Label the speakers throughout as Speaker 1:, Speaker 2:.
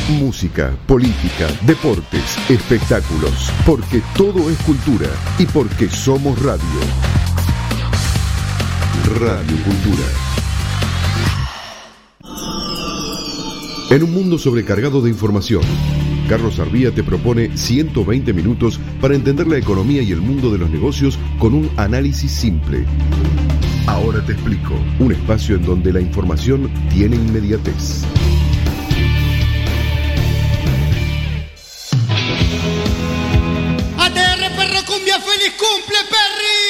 Speaker 1: Música, política, deportes, espectáculos, porque todo es cultura y porque somos radio. Radio Cultura. En un mundo sobrecargado de información, Carlos Arbía te propone 120 minutos para entender la economía y el mundo de los negocios con un análisis simple. Ahora te explico, un espacio en donde la información tiene inmediatez.
Speaker 2: ¡ATR Perro Cumbia! ¡Feliz cumple, Perry!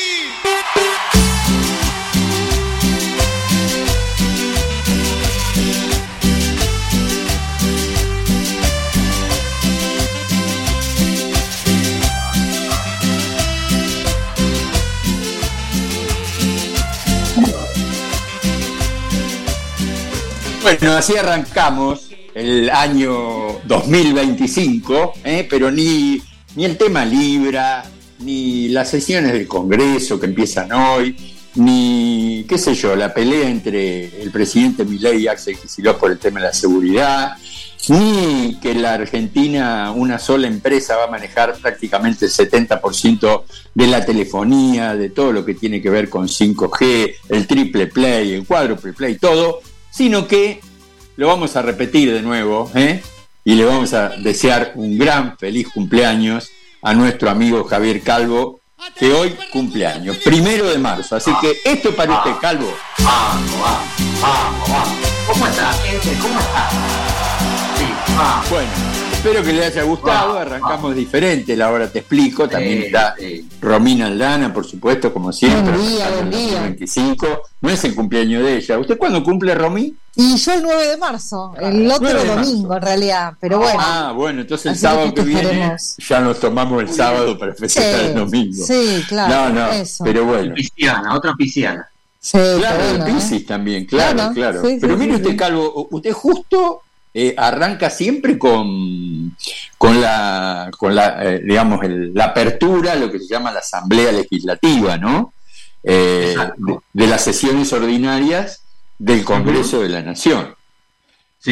Speaker 3: Bueno, así arrancamos el año 2025, pero ni el tema Libra, ni las sesiones del Congreso que empiezan hoy, ni, qué sé yo, la pelea entre el presidente Milei y Axel Kicillof por el tema de la seguridad, ni que la Argentina, una sola empresa, va a manejar prácticamente el 70% de la telefonía, de todo lo que tiene que ver con 5G, el triple play, el cuádruple play, todo, sino que lo vamos a repetir de nuevo, y le vamos a desear un gran feliz cumpleaños a nuestro amigo Javier Calvo, que hoy cumpleaños, 1 de marzo. Así que esto es para usted, Calvo.
Speaker 4: Vamos. ¿Cómo está, gente? ¿Cómo está? Sí, vamos.
Speaker 3: Bueno, espero que le haya gustado. Arrancamos diferente, ahora te explico. También está Romina Aldana, por supuesto, como siempre.
Speaker 5: Buen día.
Speaker 3: 25. No es el cumpleaños de ella. ¿Usted cuándo cumple, Romy?
Speaker 5: Y yo el 9 de marzo, el otro domingo en realidad, pero bueno.
Speaker 3: Bueno, entonces el sábado que viene ya nos tomamos el sábado para festejar el domingo.
Speaker 5: Sí, claro.
Speaker 3: No,
Speaker 5: eso.
Speaker 3: Pero bueno.
Speaker 4: Otra pisciana.
Speaker 5: Sí,
Speaker 3: claro,
Speaker 5: bueno,
Speaker 3: Piscis también, claro.
Speaker 5: Sí,
Speaker 3: pero
Speaker 5: sí,
Speaker 3: mire
Speaker 5: sí,
Speaker 3: usted, Calvo, usted justo arranca siempre con la digamos, la apertura, lo que se llama la Asamblea Legislativa, ¿no? De las sesiones ordinarias del Congreso de la Nación.
Speaker 4: Sí,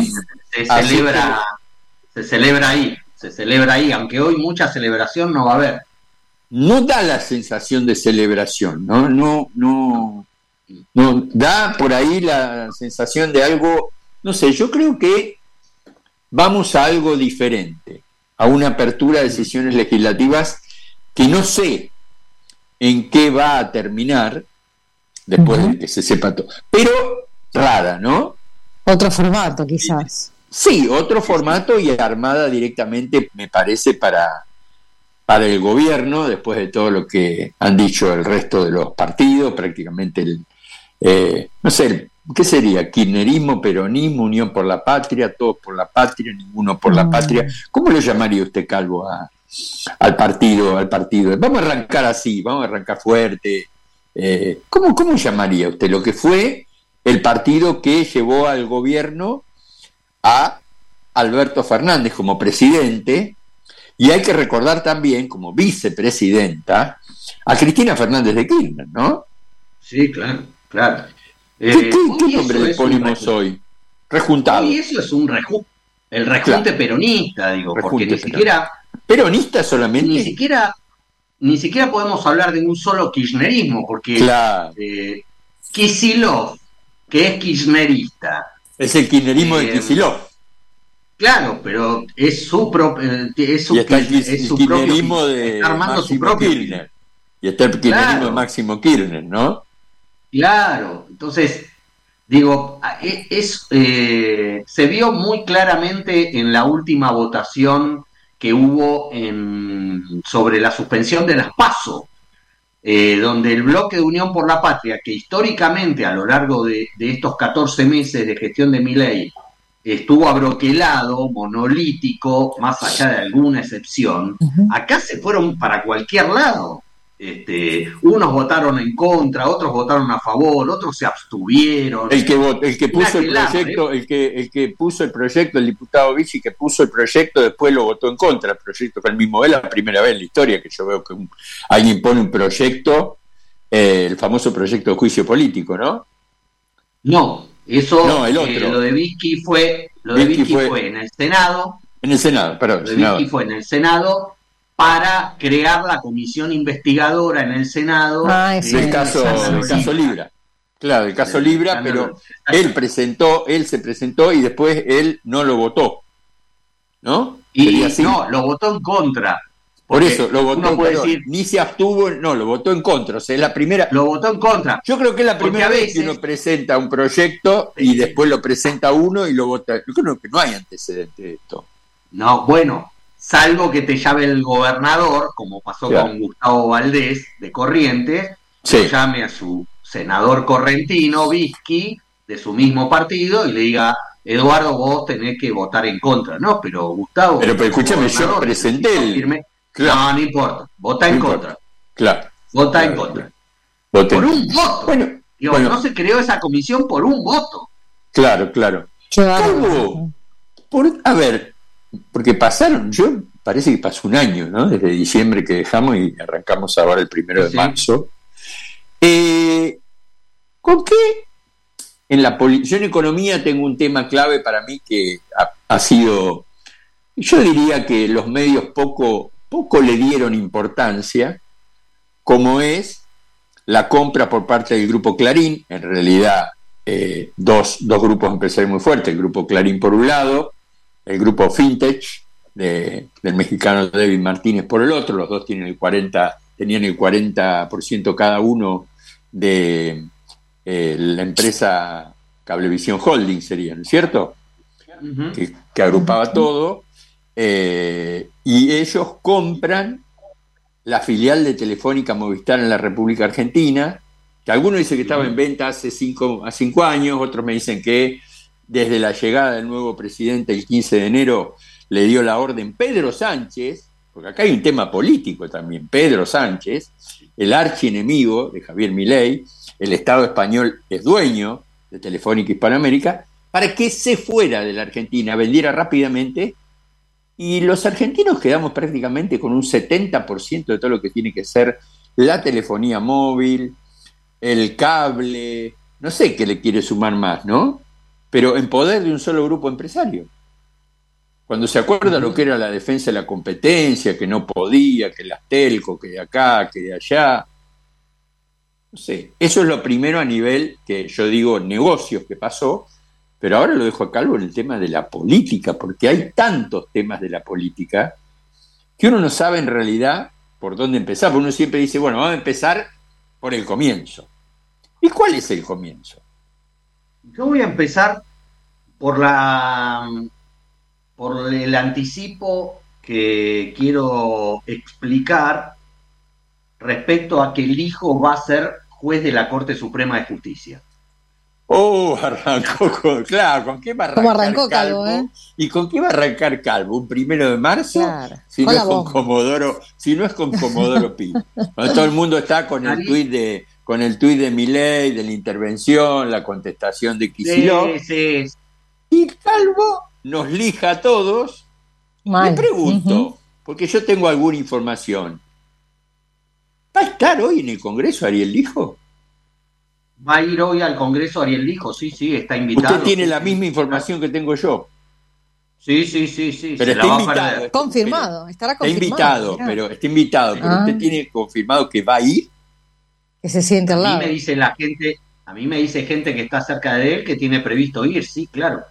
Speaker 4: se celebra ahí, aunque hoy mucha celebración no va a haber.
Speaker 3: No da la sensación de celebración, no da por ahí la sensación de algo, no sé, yo creo que vamos a algo diferente, a una apertura de sesiones legislativas que no sé en qué va a terminar después de que se sepa todo, pero rara, ¿no?
Speaker 5: Otro formato quizás.
Speaker 3: Sí, otro formato y armada directamente, me parece, para el gobierno, después de todo lo que han dicho el resto de los partidos, prácticamente no sé, ¿qué sería? Kirchnerismo, peronismo, Unión por la Patria, todos por la patria, ninguno por la patria. ¿Cómo lo llamaría usted, Calvo, al partido? Vamos a arrancar así, vamos a arrancar fuerte. ¿Cómo llamaría usted lo que fue el partido que llevó al gobierno a Alberto Fernández como presidente? Y hay que recordar también, como vicepresidenta, a Cristina Fernández de Kirchner, ¿no?
Speaker 4: Sí, claro.
Speaker 3: ¿Qué nombre le ponemos hoy? Rejuntado.
Speaker 4: Y eso es el rejunte peronista, digo, porque ni siquiera...
Speaker 3: ¿Peronista solamente?
Speaker 4: Ni siquiera podemos hablar de un solo kirchnerismo, porque Kicillof, que es kirchnerista...
Speaker 3: Es el kirchnerismo de Kicillof.
Speaker 4: Claro, pero es su propio...
Speaker 3: y está el kirchnerismo de
Speaker 4: está armando
Speaker 3: Máximo
Speaker 4: su propio
Speaker 3: Kirchner. Y está el kirchnerismo de Máximo Kirchner, ¿no?
Speaker 4: Claro, entonces, digo, se vio muy claramente en la última votación que hubo sobre la suspensión de las PASO, donde el bloque de Unión por la Patria, que históricamente a lo largo de estos 14 meses de gestión de Milei estuvo abroquelado, monolítico, más allá de alguna excepción, acá se fueron para cualquier lado. Unos votaron en contra, otros votaron a favor, otros se abstuvieron.
Speaker 3: El que puso el proyecto, el que puso el proyecto, el diputado Vichy que puso el proyecto, después lo votó en contra el proyecto, que el mismo es la primera vez en la historia que yo veo que alguien pone un proyecto, el famoso proyecto de juicio político, ¿no?
Speaker 4: No, eso,
Speaker 3: no, el otro.
Speaker 4: Lo de Vichy fue Lo de Vilchi fue en el Senado.
Speaker 3: En el Senado, perdón.
Speaker 4: Lo de Vilchi fue en el Senado para crear la comisión investigadora en el Senado
Speaker 3: del caso Libra. Claro, el caso Libra, pero él se presentó y después él no lo votó, ¿no?
Speaker 4: Y no, lo votó en contra.
Speaker 3: Por eso, lo votó, ni se abstuvo, no, lo votó en contra. O sea, es la primera.
Speaker 4: Lo votó en contra.
Speaker 3: Yo creo que es la primera vez que uno presenta un proyecto y después lo presenta uno y lo vota. Yo creo que no hay antecedente de esto.
Speaker 4: No, bueno, salvo que te llame el gobernador, como pasó con Gustavo Valdés de Corrientes, que llame a su senador correntino, Vizqui, de su mismo partido, y le diga: Eduardo, vos tenés que votar en contra. No, pero Gustavo.
Speaker 3: Pero escúchame, yo presenté el.
Speaker 4: Claro. No importa. Vota en contra.
Speaker 3: Claro.
Speaker 4: Vota en contra. Por un voto. Bueno, no se creó esa comisión por un voto.
Speaker 3: Claro. Calvo, a ver, porque parece que pasó un año, ¿no? Desde diciembre que dejamos y arrancamos ahora el 1 de marzo. ¿Con qué? Yo en economía tengo un tema clave para mí que ha sido, yo diría que los medios poco le dieron importancia, como es la compra por parte del Grupo Clarín, en realidad dos grupos empresarios muy fuertes, el Grupo Clarín por un lado, el Grupo Fintech del mexicano David Martínez por el otro, los dos tenían el 40% cada uno de la empresa Cablevisión Holding sería, ¿no es cierto? Uh-huh. Que agrupaba todo. Y ellos compran la filial de Telefónica Movistar en la República Argentina, que algunos dicen que estaba en venta hace 5 años, otros me dicen que desde la llegada del nuevo presidente el 15 de enero le dio la orden Pedro Sánchez, porque acá hay un tema político también. Pedro Sánchez, el archienemigo de Javier Milei, el Estado español es dueño de Telefónica Hispanoamérica, para que se fuera de la Argentina, vendiera rápidamente. Y los argentinos quedamos prácticamente con un 70% de todo lo que tiene que ser la telefonía móvil, el cable, no sé qué le quiere sumar más, ¿no? Pero en poder de un solo grupo empresario. Cuando se acuerda lo que era la defensa de la competencia, que no podía, que las telco, que de acá, que de allá. No sé, eso es lo primero a nivel que yo digo negocios que pasó. Pero ahora lo dejo a Calvo en el tema de la política, porque hay tantos temas de la política que uno no sabe en realidad por dónde empezar. Porque uno siempre dice, bueno, vamos a empezar por el comienzo. ¿Y cuál es el comienzo?
Speaker 4: Yo voy a empezar por el anticipo que quiero explicar respecto a que el hijo va a ser juez de la Corte Suprema de Justicia.
Speaker 3: Arrancó con qué va a arrancar?
Speaker 5: ¿Cómo arrancó Calvo?
Speaker 3: ¿Y con qué va a arrancar Calvo? ¿Un 1 de marzo?
Speaker 5: Claro.
Speaker 3: Si no es con Comodoro Pi. Cuando todo el mundo está con el tuit de Milei, de la intervención, la contestación de Kicillof.
Speaker 4: Sí.
Speaker 3: Y Calvo nos lija a todos. Me pregunto, porque yo tengo alguna información. ¿Va a estar hoy en el Congreso Ariel Lijo?
Speaker 4: Va a ir hoy al Congreso Ariel Lijo, sí, está invitado.
Speaker 3: Usted tiene la misma información que tengo yo.
Speaker 4: Sí.
Speaker 3: Pero está invitado.
Speaker 5: Confirmado, estará confirmado.
Speaker 3: Está invitado, pero usted tiene confirmado que va a ir.
Speaker 5: Que se siente al lado.
Speaker 4: A mí me dice gente que está cerca de él que tiene previsto ir, sí, claro.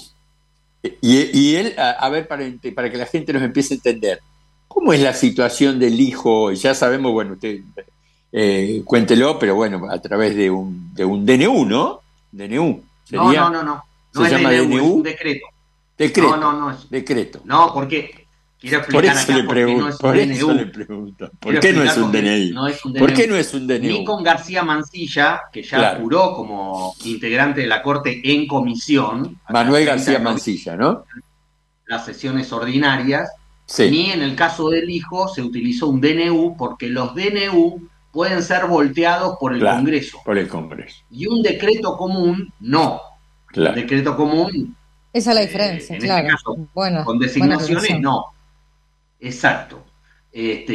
Speaker 3: Y él, a ver, para que la gente nos empiece a entender, ¿cómo es la situación del hijo? Ya sabemos, bueno, usted... cuéntelo, pero bueno, a través de un DNU, ¿no? DNU. ¿Sería?
Speaker 4: No.
Speaker 3: ¿Se llama
Speaker 4: DNU? Es un
Speaker 3: decreto?
Speaker 4: No es
Speaker 3: decreto.
Speaker 4: No, porque quiero explicar acá por qué no es un DNU.
Speaker 3: ¿Por qué no es un DNI? ¿Por qué no es un DNU?
Speaker 4: Ni con García Mancilla, que ya juró como integrante de la Corte en comisión.
Speaker 3: Manuel García Mancilla, ¿no?
Speaker 4: Las sesiones ordinarias.
Speaker 3: Sí.
Speaker 4: Ni en el caso del hijo se utilizó un DNU, porque los DNU pueden ser volteados por el Congreso.
Speaker 3: Por el Congreso.
Speaker 4: Y un decreto común, no.
Speaker 3: Claro.
Speaker 4: Un decreto común...
Speaker 5: Esa es la diferencia,
Speaker 4: en
Speaker 5: claro.
Speaker 4: Este caso, con designaciones, no. Exacto.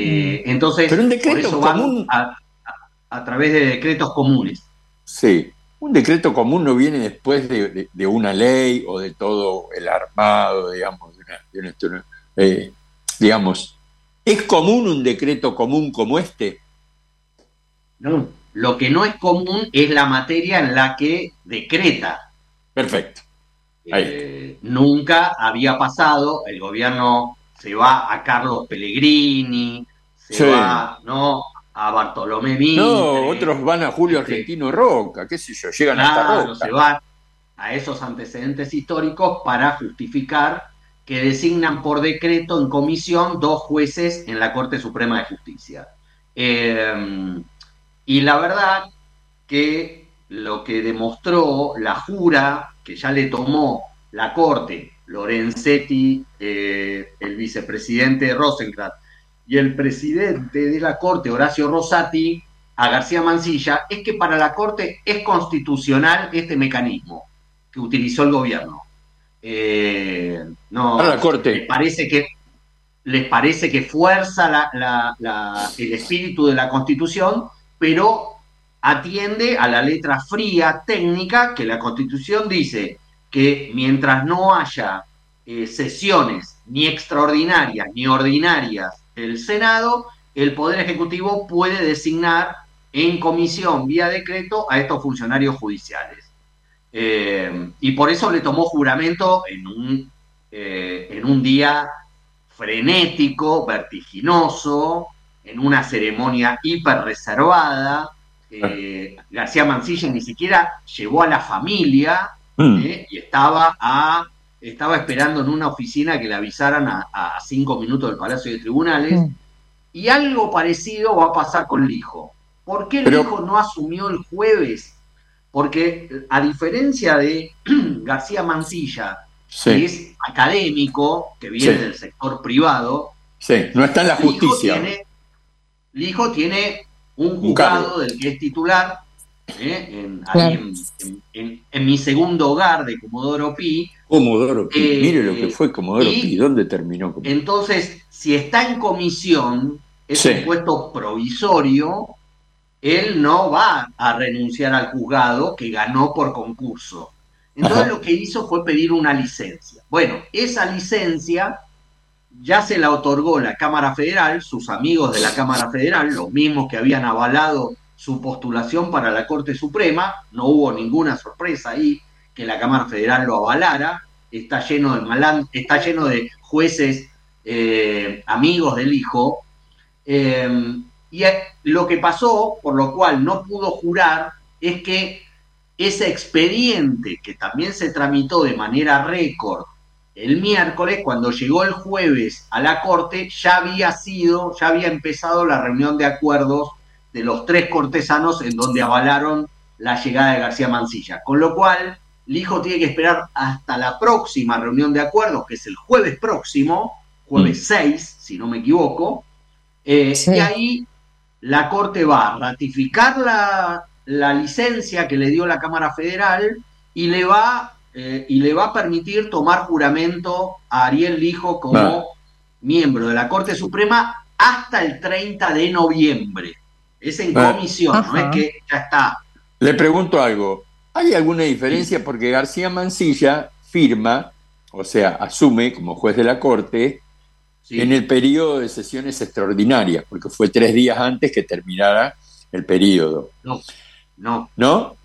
Speaker 4: Entonces,
Speaker 3: pero un decreto
Speaker 4: por eso
Speaker 3: común...
Speaker 4: van a través de decretos comunes.
Speaker 3: Sí. un decreto común no viene después de una ley o de todo el armado, digamos, digamos, ¿es común un decreto común como este?
Speaker 4: No, lo que no es común es la materia en la que decreta.
Speaker 3: Perfecto.
Speaker 4: Nunca había pasado, el gobierno se va a Carlos Pellegrini, se va, ¿no?, a Bartolomé Mitre.
Speaker 3: No, otros van a Julio Argentino Roca, qué sé yo, llegan hasta Roca.
Speaker 4: Se van a esos antecedentes históricos para justificar que designan por decreto en comisión 2 jueces en la Corte Suprema de Justicia. Y la verdad que lo que demostró la jura que ya le tomó la Corte, Lorenzetti, el vicepresidente Rosenkrantz, y el presidente de la Corte, Horacio Rosati, a García Mansilla, es que para la Corte es constitucional este mecanismo que utilizó el gobierno. No,
Speaker 3: para la Corte.
Speaker 4: Les parece que fuerza el espíritu de la Constitución, pero atiende a la letra fría técnica que la Constitución dice que mientras no haya sesiones ni extraordinarias ni ordinarias del Senado, el Poder Ejecutivo puede designar en comisión vía decreto a estos funcionarios judiciales. Y por eso le tomó juramento en un día frenético, vertiginoso, en una ceremonia hiper reservada. García Mansilla ni siquiera llevó a la familia y estaba esperando en una oficina que le avisaran a 5 minutos del Palacio de Tribunales. Y algo parecido va a pasar con Lijo. ¿Por qué Lijo no asumió el jueves? Porque a diferencia de García Mansilla, que es académico, que viene del sector privado,
Speaker 3: no está en la justicia.
Speaker 4: Lijo tiene un juzgado del que es titular, en mi segundo hogar de Comodoro Pi.
Speaker 3: Mire lo que fue Comodoro Pi, ¿dónde terminó?
Speaker 4: Entonces, si está en comisión, es un puesto provisorio, él no va a renunciar al juzgado que ganó por concurso. Entonces lo que hizo fue pedir una licencia. Bueno, esa licencia ya se la otorgó la Cámara Federal, sus amigos de la Cámara Federal, los mismos que habían avalado su postulación para la Corte Suprema. No hubo ninguna sorpresa ahí que la Cámara Federal lo avalara. Está lleno de jueces amigos del Lijo. Y lo que pasó, por lo cual no pudo jurar, es que ese expediente, que también se tramitó de manera récord el miércoles, cuando llegó el jueves a la Corte, ya había empezado la reunión de acuerdos de los 3 cortesanos en donde avalaron la llegada de García Mansilla. Con lo cual, Lijo tiene que esperar hasta la próxima reunión de acuerdos, que es el jueves próximo, jueves 6, si no me equivoco, y ahí la Corte va a ratificar la licencia que le dio la Cámara Federal y le va a permitir tomar juramento a Ariel Lijo como miembro de la Corte Suprema hasta el 30 de noviembre. Es en comisión, no es que ya está.
Speaker 3: Le pregunto algo. ¿Hay alguna diferencia? Porque García Mansilla firma, o sea, asume como juez de la Corte en el periodo de sesiones extraordinarias, porque fue 3 días antes que terminara el periodo.
Speaker 4: No.
Speaker 3: ¿No?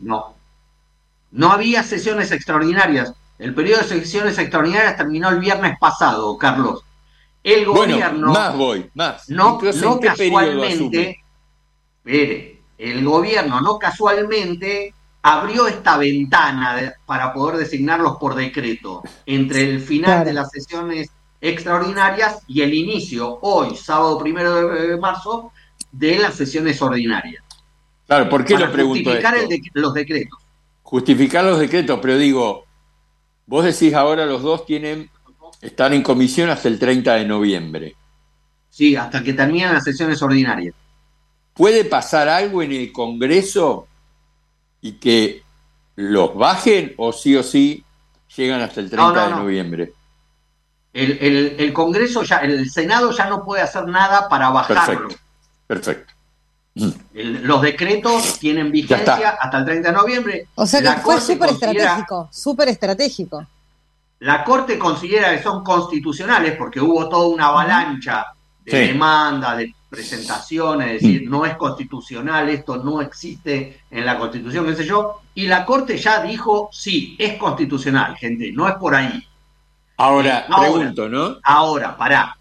Speaker 4: No había sesiones extraordinarias. El periodo de sesiones extraordinarias terminó el viernes pasado, Carlos. El gobierno... No casualmente... el gobierno no casualmente abrió esta ventana para poder designarlos por decreto entre el final de las sesiones extraordinarias y el inicio, hoy, sábado 1 de marzo, de las sesiones ordinarias.
Speaker 3: Claro, ¿por qué lo pregunto
Speaker 4: justificar
Speaker 3: esto?
Speaker 4: Los decretos.
Speaker 3: Justificar los decretos, pero digo, vos decís ahora los dos están en comisión hasta el 30 de noviembre.
Speaker 4: Sí, hasta que terminen las sesiones ordinarias.
Speaker 3: ¿Puede pasar algo en el Congreso y que los bajen o sí llegan hasta el 30 de noviembre?
Speaker 4: El Congreso el Senado ya no puede hacer nada para bajarlo.
Speaker 3: Perfecto.
Speaker 4: Los decretos tienen vigencia hasta el 30 de noviembre.
Speaker 5: O sea que
Speaker 4: La
Speaker 5: fue
Speaker 4: Corte
Speaker 5: súper estratégico.
Speaker 4: La Corte considera que son constitucionales porque hubo toda una avalancha de demandas, de presentaciones, es decir, no es constitucional, esto no existe en la Constitución, qué sé yo, y la Corte ya dijo, sí, es constitucional, gente, no es por ahí.
Speaker 3: Ahora, pregunto, ¿no?
Speaker 4: Ahora, pará.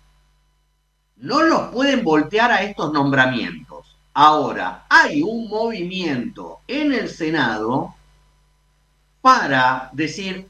Speaker 4: No los pueden voltear a estos nombramientos. Ahora, hay un movimiento en el Senado para decir,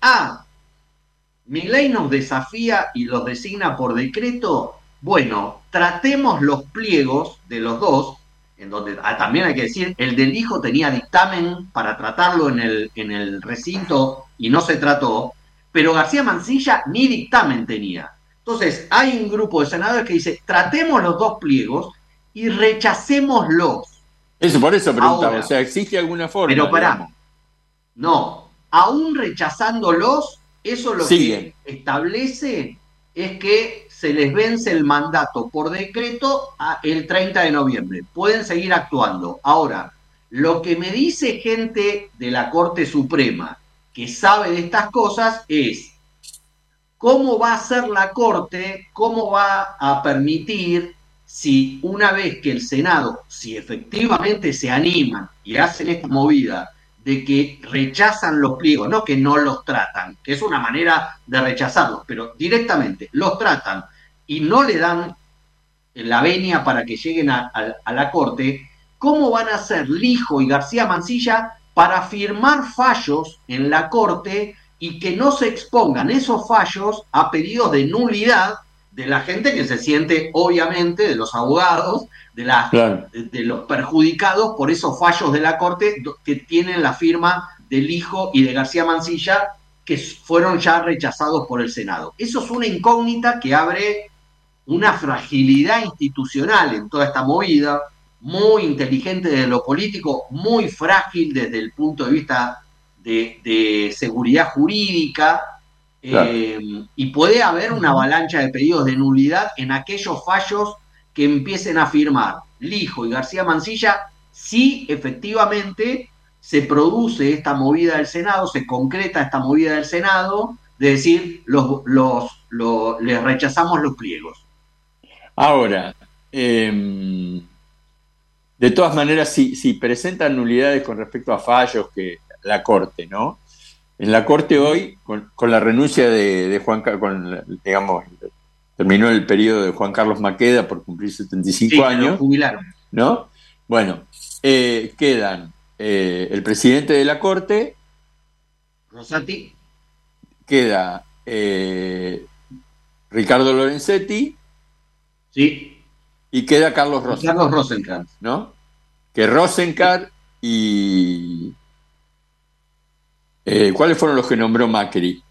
Speaker 4: Milei nos desafía y los designa por decreto. Bueno, tratemos los pliegos de los dos, en donde también hay que decir, el del hijo tenía dictamen para tratarlo en el recinto y no se trató, pero García Mansilla ni dictamen tenía. Entonces, hay un grupo de senadores que dice, tratemos los dos pliegos y rechacémoslos.
Speaker 3: Eso, por eso preguntaba, ahora, o sea, ¿existe alguna forma?
Speaker 4: Pero pará, no, aún rechazándolos, eso lo que establece es que se les vence el mandato por decreto el 30 de noviembre. Pueden seguir actuando. Ahora, lo que me dice gente de la Corte Suprema que sabe de estas cosas es cómo va a ser la Corte, cómo va a permitir, si una vez que el Senado, si efectivamente se animan y hacen esta movida de que rechazan los pliegos, no que no los tratan, que es una manera de rechazarlos, pero directamente los tratan y no le dan la venia para que lleguen a la Corte, ¿cómo van a hacer Lijo y García Mansilla para firmar fallos en la Corte y que no se expongan esos fallos a pedidos de nulidad de la gente que se siente, obviamente, de los abogados, de los perjudicados por esos fallos de la Corte que tienen la firma del Lijo y de García Mansilla, que fueron ya rechazados por el Senado? Eso es una incógnita que abre una fragilidad institucional en toda esta movida, muy inteligente desde lo político, muy frágil desde el punto de vista de seguridad jurídica, y puede haber una avalancha de pedidos de nulidad en aquellos fallos que empiecen a firmar Lijo y García Mansilla, si efectivamente se produce esta movida del Senado, se concreta esta movida del Senado, de decir, les rechazamos los pliegos.
Speaker 3: Ahora, de todas maneras, si presentan nulidades con respecto a fallos que la Corte, ¿no? En la Corte hoy, con la renuncia de Juan Carlos, digamos, terminó el periodo de Juan Carlos Maqueda por cumplir 75 años.
Speaker 4: Jubilaron.
Speaker 3: ¿No? Bueno, quedan el presidente de la Corte,
Speaker 4: Rosati,
Speaker 3: queda Ricardo Lorenzetti,
Speaker 4: sí,
Speaker 3: y queda Carlos
Speaker 4: Rosenkrantz,
Speaker 3: ¿no? Que Rosenkrantz y ¿cuáles fueron los que nombró Macri?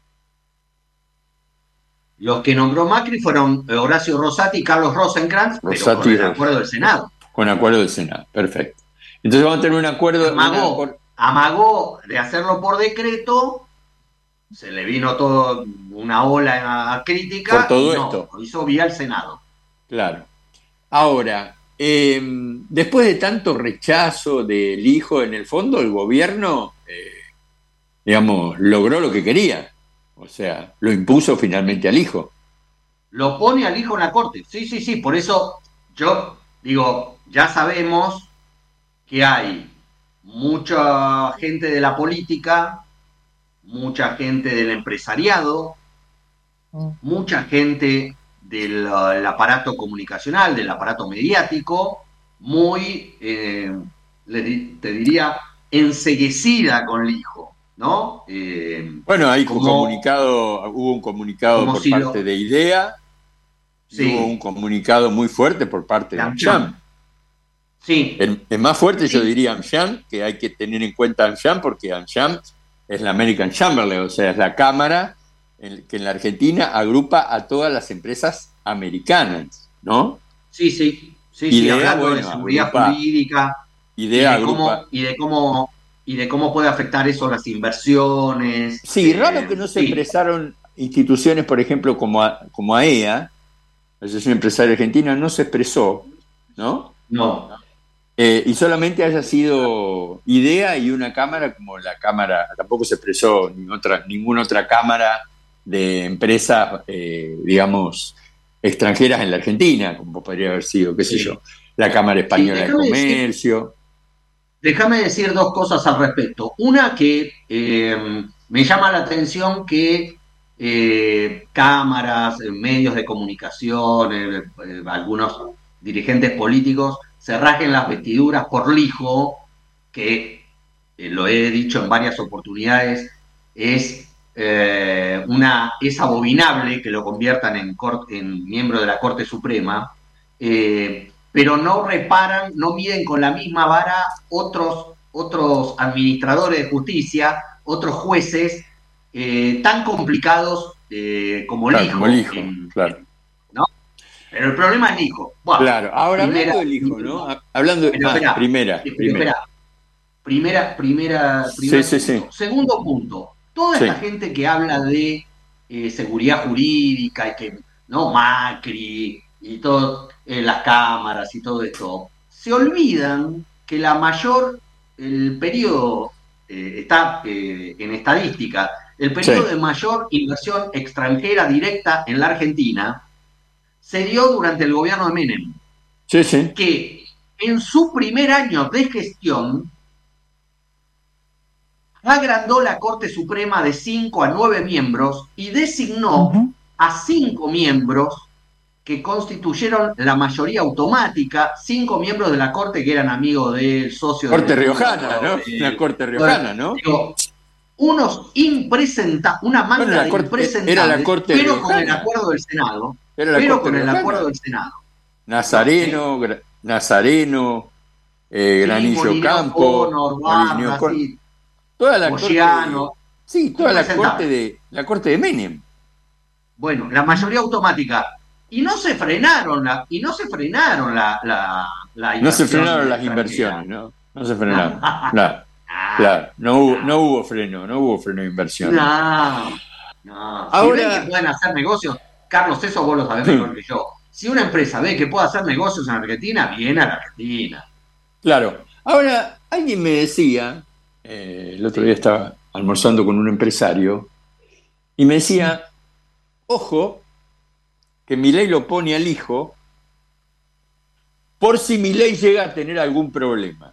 Speaker 4: Los que nombró Macri fueron Horacio Rosati y Carlos Rosenkrantz, pero con el acuerdo del Senado.
Speaker 3: Con acuerdo del Senado, perfecto. Entonces vamos a tener un acuerdo.
Speaker 4: Amagó de hacerlo por decreto, se le vino todo una ola crítica.
Speaker 3: Por todo esto.
Speaker 4: Lo hizo vía el Senado.
Speaker 3: Claro. Ahora, después de tanto rechazo del hijo, en el fondo el gobierno, digamos, logró lo que quería. O sea, lo impuso finalmente al hijo.
Speaker 4: Lo pone al hijo en la Corte. Sí. Por eso yo digo, ya sabemos que hay mucha gente de la política, mucha gente del empresariado, mucha gente del aparato comunicacional, del aparato mediático, muy, te diría, enceguecida con el hijo, ¿no?
Speaker 3: Bueno, hay hubo un comunicado por parte de IDEA, sí. Hubo un comunicado muy fuerte por parte de AmCham.
Speaker 4: Sí.
Speaker 3: El más fuerte, yo diría AmCham, que hay que tener en cuenta AmCham, porque AmCham es la American Chamberlain, o sea, es la cámara que en la Argentina agrupa a todas las empresas americanas, ¿no?
Speaker 4: Sí,
Speaker 3: IDEA,
Speaker 4: hablando de seguridad jurídica
Speaker 3: IDEA
Speaker 4: y de cómo puede afectar eso las inversiones.
Speaker 3: Sí, raro que no se expresaron instituciones, por ejemplo, como AEA, la Asociación Empresaria Argentina, no se expresó, ¿no?
Speaker 4: No.
Speaker 3: Y solamente haya sido IDEA y una cámara, como la cámara, tampoco se expresó ninguna otra cámara de empresas, digamos, extranjeras en la Argentina, como podría haber sido, qué sé yo, la Cámara Española de Comercio.
Speaker 4: Déjame decir dos cosas al respecto. Una, que me llama la atención que cámaras, medios de comunicación, algunos dirigentes políticos se rasguen las vestiduras por lijo, que lo he dicho en varias oportunidades, es abominable que lo conviertan en miembro de la Corte Suprema. Pero no reparan, no miden con la misma vara otros administradores de justicia, otros jueces tan complicados como Lijo.
Speaker 3: Como Lijo, claro.
Speaker 4: ¿No? Pero el problema es Lijo.
Speaker 3: Bueno, claro, ahora hablando de Lijo, ¿no? Hablando de primera. Sí.
Speaker 4: Segundo punto, toda esta gente que habla de seguridad jurídica y que, ¿no? Macri y todo, las cámaras y todo esto, se olvidan que el periodo está en estadística, el periodo de mayor inversión extranjera directa en la Argentina se dio durante el gobierno de Menem. Que en su primer año de gestión agrandó la Corte Suprema de 5 a 9 miembros y designó a 5 miembros que constituyeron la mayoría automática, 5 miembros de la Corte que eran amigos del socio
Speaker 3: Corte de riojana, ¿no? La Corte riojana, ¿no?
Speaker 4: Digo, unos impresentables, una manga de impresentables,
Speaker 3: era la Corte
Speaker 4: pero
Speaker 3: riojana.
Speaker 4: Con el acuerdo del Senado. Pero con el acuerdo del Senado.
Speaker 3: Nazareno, Granillo Campo, toda la
Speaker 4: Moyano,
Speaker 3: toda la corte de Menem.
Speaker 4: Bueno, la mayoría automática. Y no se frenaron las
Speaker 3: inversiones, ¿no? No se frenaron. Claro. No hubo freno de inversión.
Speaker 4: No.
Speaker 3: Ahora,
Speaker 4: si ven que pueden hacer negocios, Carlos, eso vos lo sabés mejor que yo. Si una empresa ve que puede hacer negocios en Argentina, viene a la Argentina.
Speaker 3: Claro. Ahora, alguien me decía, el otro día estaba almorzando con un empresario, y me decía, ojo, que Milei lo pone al hijo por si Milei llega a tener algún problema.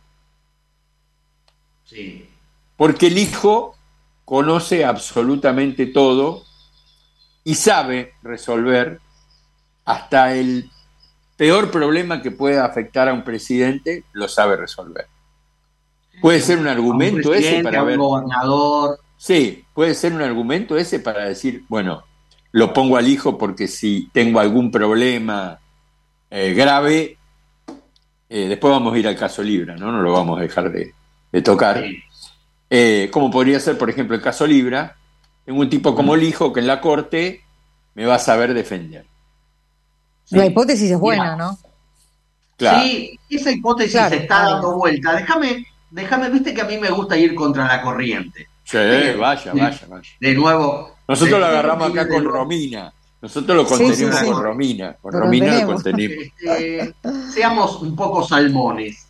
Speaker 4: Sí.
Speaker 3: Porque el hijo conoce absolutamente todo y sabe resolver hasta el peor problema que pueda afectar a un presidente, lo sabe resolver. Puede ser un argumento ese para ver.
Speaker 4: Un gobernador.
Speaker 3: Sí, puede ser un argumento ese para decir, bueno, lo pongo al hijo porque si tengo algún problema grave, después vamos a ir al caso Libra, ¿no? No lo vamos a dejar de tocar.
Speaker 4: Sí.
Speaker 3: Como podría ser, por ejemplo, el caso Libra. Tengo un tipo como el hijo que en la corte me va a saber defender.
Speaker 5: Sí. La hipótesis es buena, ¿no?
Speaker 3: Claro.
Speaker 4: Sí, esa hipótesis se está dando vuelta. Déjame, viste que a mí me gusta ir contra la corriente.
Speaker 3: Sí, vaya.
Speaker 4: De nuevo.
Speaker 3: Nosotros lo agarramos acá con Romina. Nosotros lo contenemos con Romina. Con Romina lo contenemos.
Speaker 4: Seamos un poco salmones.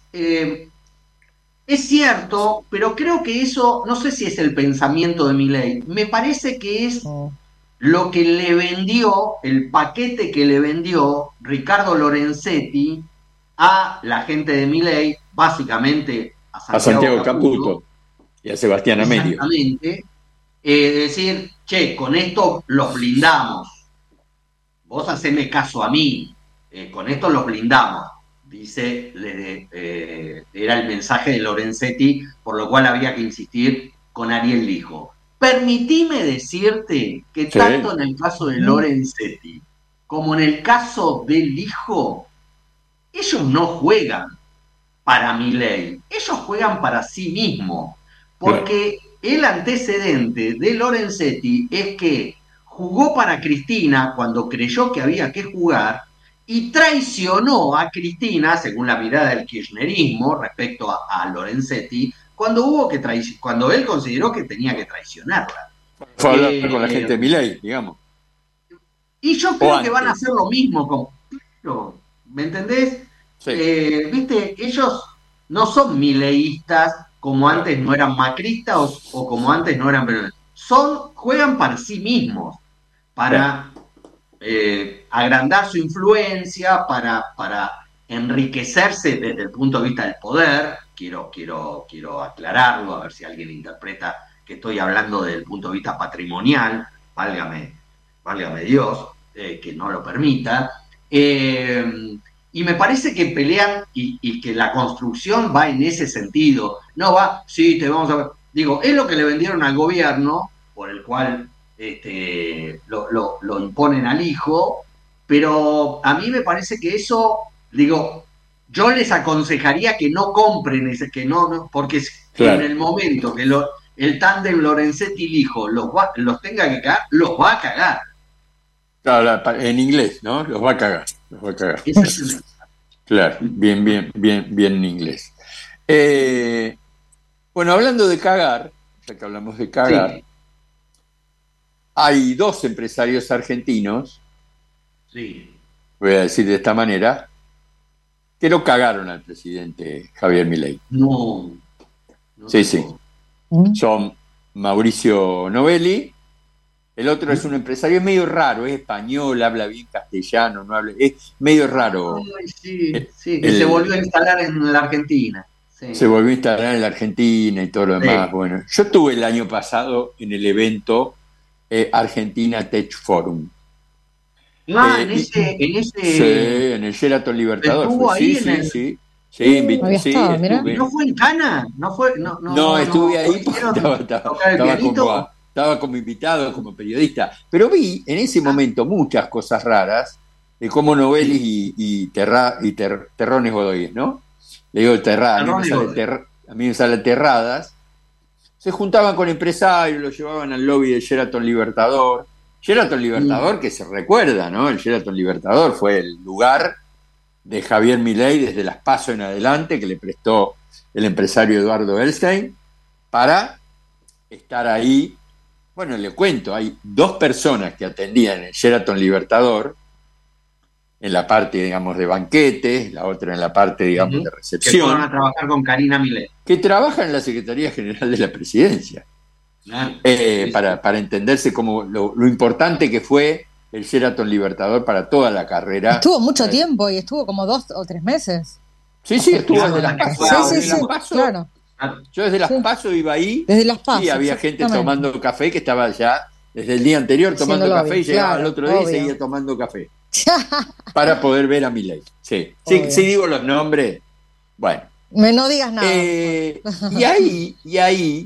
Speaker 4: Es cierto, pero creo que eso, no sé si es el pensamiento de Milei. Me parece que es lo que le vendió, el paquete que le vendió Ricardo Lorenzetti a la gente de Milei, básicamente a
Speaker 3: Santiago Caputo y a Sebastián Amelio.
Speaker 4: Exactamente. Decir, che, con esto los blindamos. Vos haceme caso a mí. Con esto los blindamos. Dice, era el mensaje de Lorenzetti, por lo cual había que insistir con Ariel Lijo. Permitime decirte que tanto en el caso de Lorenzetti como en el caso de Lijo, ellos no juegan para Milei, ellos juegan para sí mismos, porque el antecedente de Lorenzetti es que jugó para Cristina cuando creyó que había que jugar y traicionó a Cristina, según la mirada del kirchnerismo respecto a Lorenzetti, cuando él consideró que tenía que traicionarla.
Speaker 3: Fue a hablar con la gente de Milei, digamos.
Speaker 4: Y yo creo que van a hacer lo mismo ¿me entendés?
Speaker 3: Sí.
Speaker 4: Viste, ellos no son mileístas como antes no eran macristas o como antes no eran peronistas. Juegan para sí mismos, para agrandar su influencia, para enriquecerse desde el punto de vista del poder. Quiero aclararlo, a ver si alguien interpreta que estoy hablando desde el punto de vista patrimonial, válgame Dios, que no lo permita. Y me parece que pelean y que la construcción va en ese sentido. No va, sí, te vamos a ver. Digo, es lo que le vendieron al gobierno, por el cual lo imponen al hijo, pero a mí me parece que eso, digo, yo les aconsejaría que no compren ese, que no porque claro, en el momento que el tándem Lorenzetti y el hijo los tenga que cagar, los va a cagar.
Speaker 3: Claro, en inglés, ¿no? Los va a cagar. Claro, bien en inglés. Bueno, hablando de cagar, ya que hablamos de cagar, sí, hay dos empresarios argentinos,
Speaker 4: sí,
Speaker 3: voy a decir de esta manera, que lo cagaron al presidente Javier Milei.
Speaker 4: No.
Speaker 3: Sí. Son Mauricio Novelli. El otro es un empresario, es medio raro, es español, habla bien castellano, no habla, es medio raro.
Speaker 4: Sí, que se volvió a instalar en la Argentina. Sí.
Speaker 3: Se volvió a instalar en la Argentina y todo lo demás. Sí. Bueno, yo estuve el año pasado en el evento Argentina Tech Forum.
Speaker 4: En ese.
Speaker 3: Sí, en el Sheraton Libertador.
Speaker 4: ¿Estuvo ahí
Speaker 3: sí. Estuve.
Speaker 4: ¿No fue en Cana?
Speaker 3: No, estuve ahí porque estaba como invitado, como periodista, pero vi en ese momento muchas cosas raras de cómo Novelli y Terrones Godoy, ¿no? Le digo a mí me sale Terradas. Se juntaban con empresarios, los llevaban al lobby del Sheraton Libertador. Sheraton Libertador, que se recuerda, ¿no? El Sheraton Libertador fue el lugar de Javier Milei desde las PASO en adelante, que le prestó el empresario Eduardo Elstein, para estar ahí. Bueno, le cuento, hay dos personas que atendían el Sheraton Libertador, en la parte, digamos, de banquetes, la otra en la parte, digamos, de recepción.
Speaker 4: Que fueron a trabajar con Karina Milei.
Speaker 3: Que trabaja en la Secretaría General de la Presidencia. Para entenderse como lo importante que fue el Sheraton Libertador para toda la carrera.
Speaker 5: Estuvo mucho tiempo y estuvo como 2 o 3 meses.
Speaker 3: Sí, estuvo desde las PASO.
Speaker 5: Claro.
Speaker 3: Yo desde las PASO iba ahí.
Speaker 5: Desde las PASO,
Speaker 3: y había gente tomando café que estaba ya desde el día anterior tomando café y llegaba al otro día y seguía tomando café. Para poder ver a Milei. Sí, digo los nombres. Bueno.
Speaker 5: No digas nada.
Speaker 3: Y ahí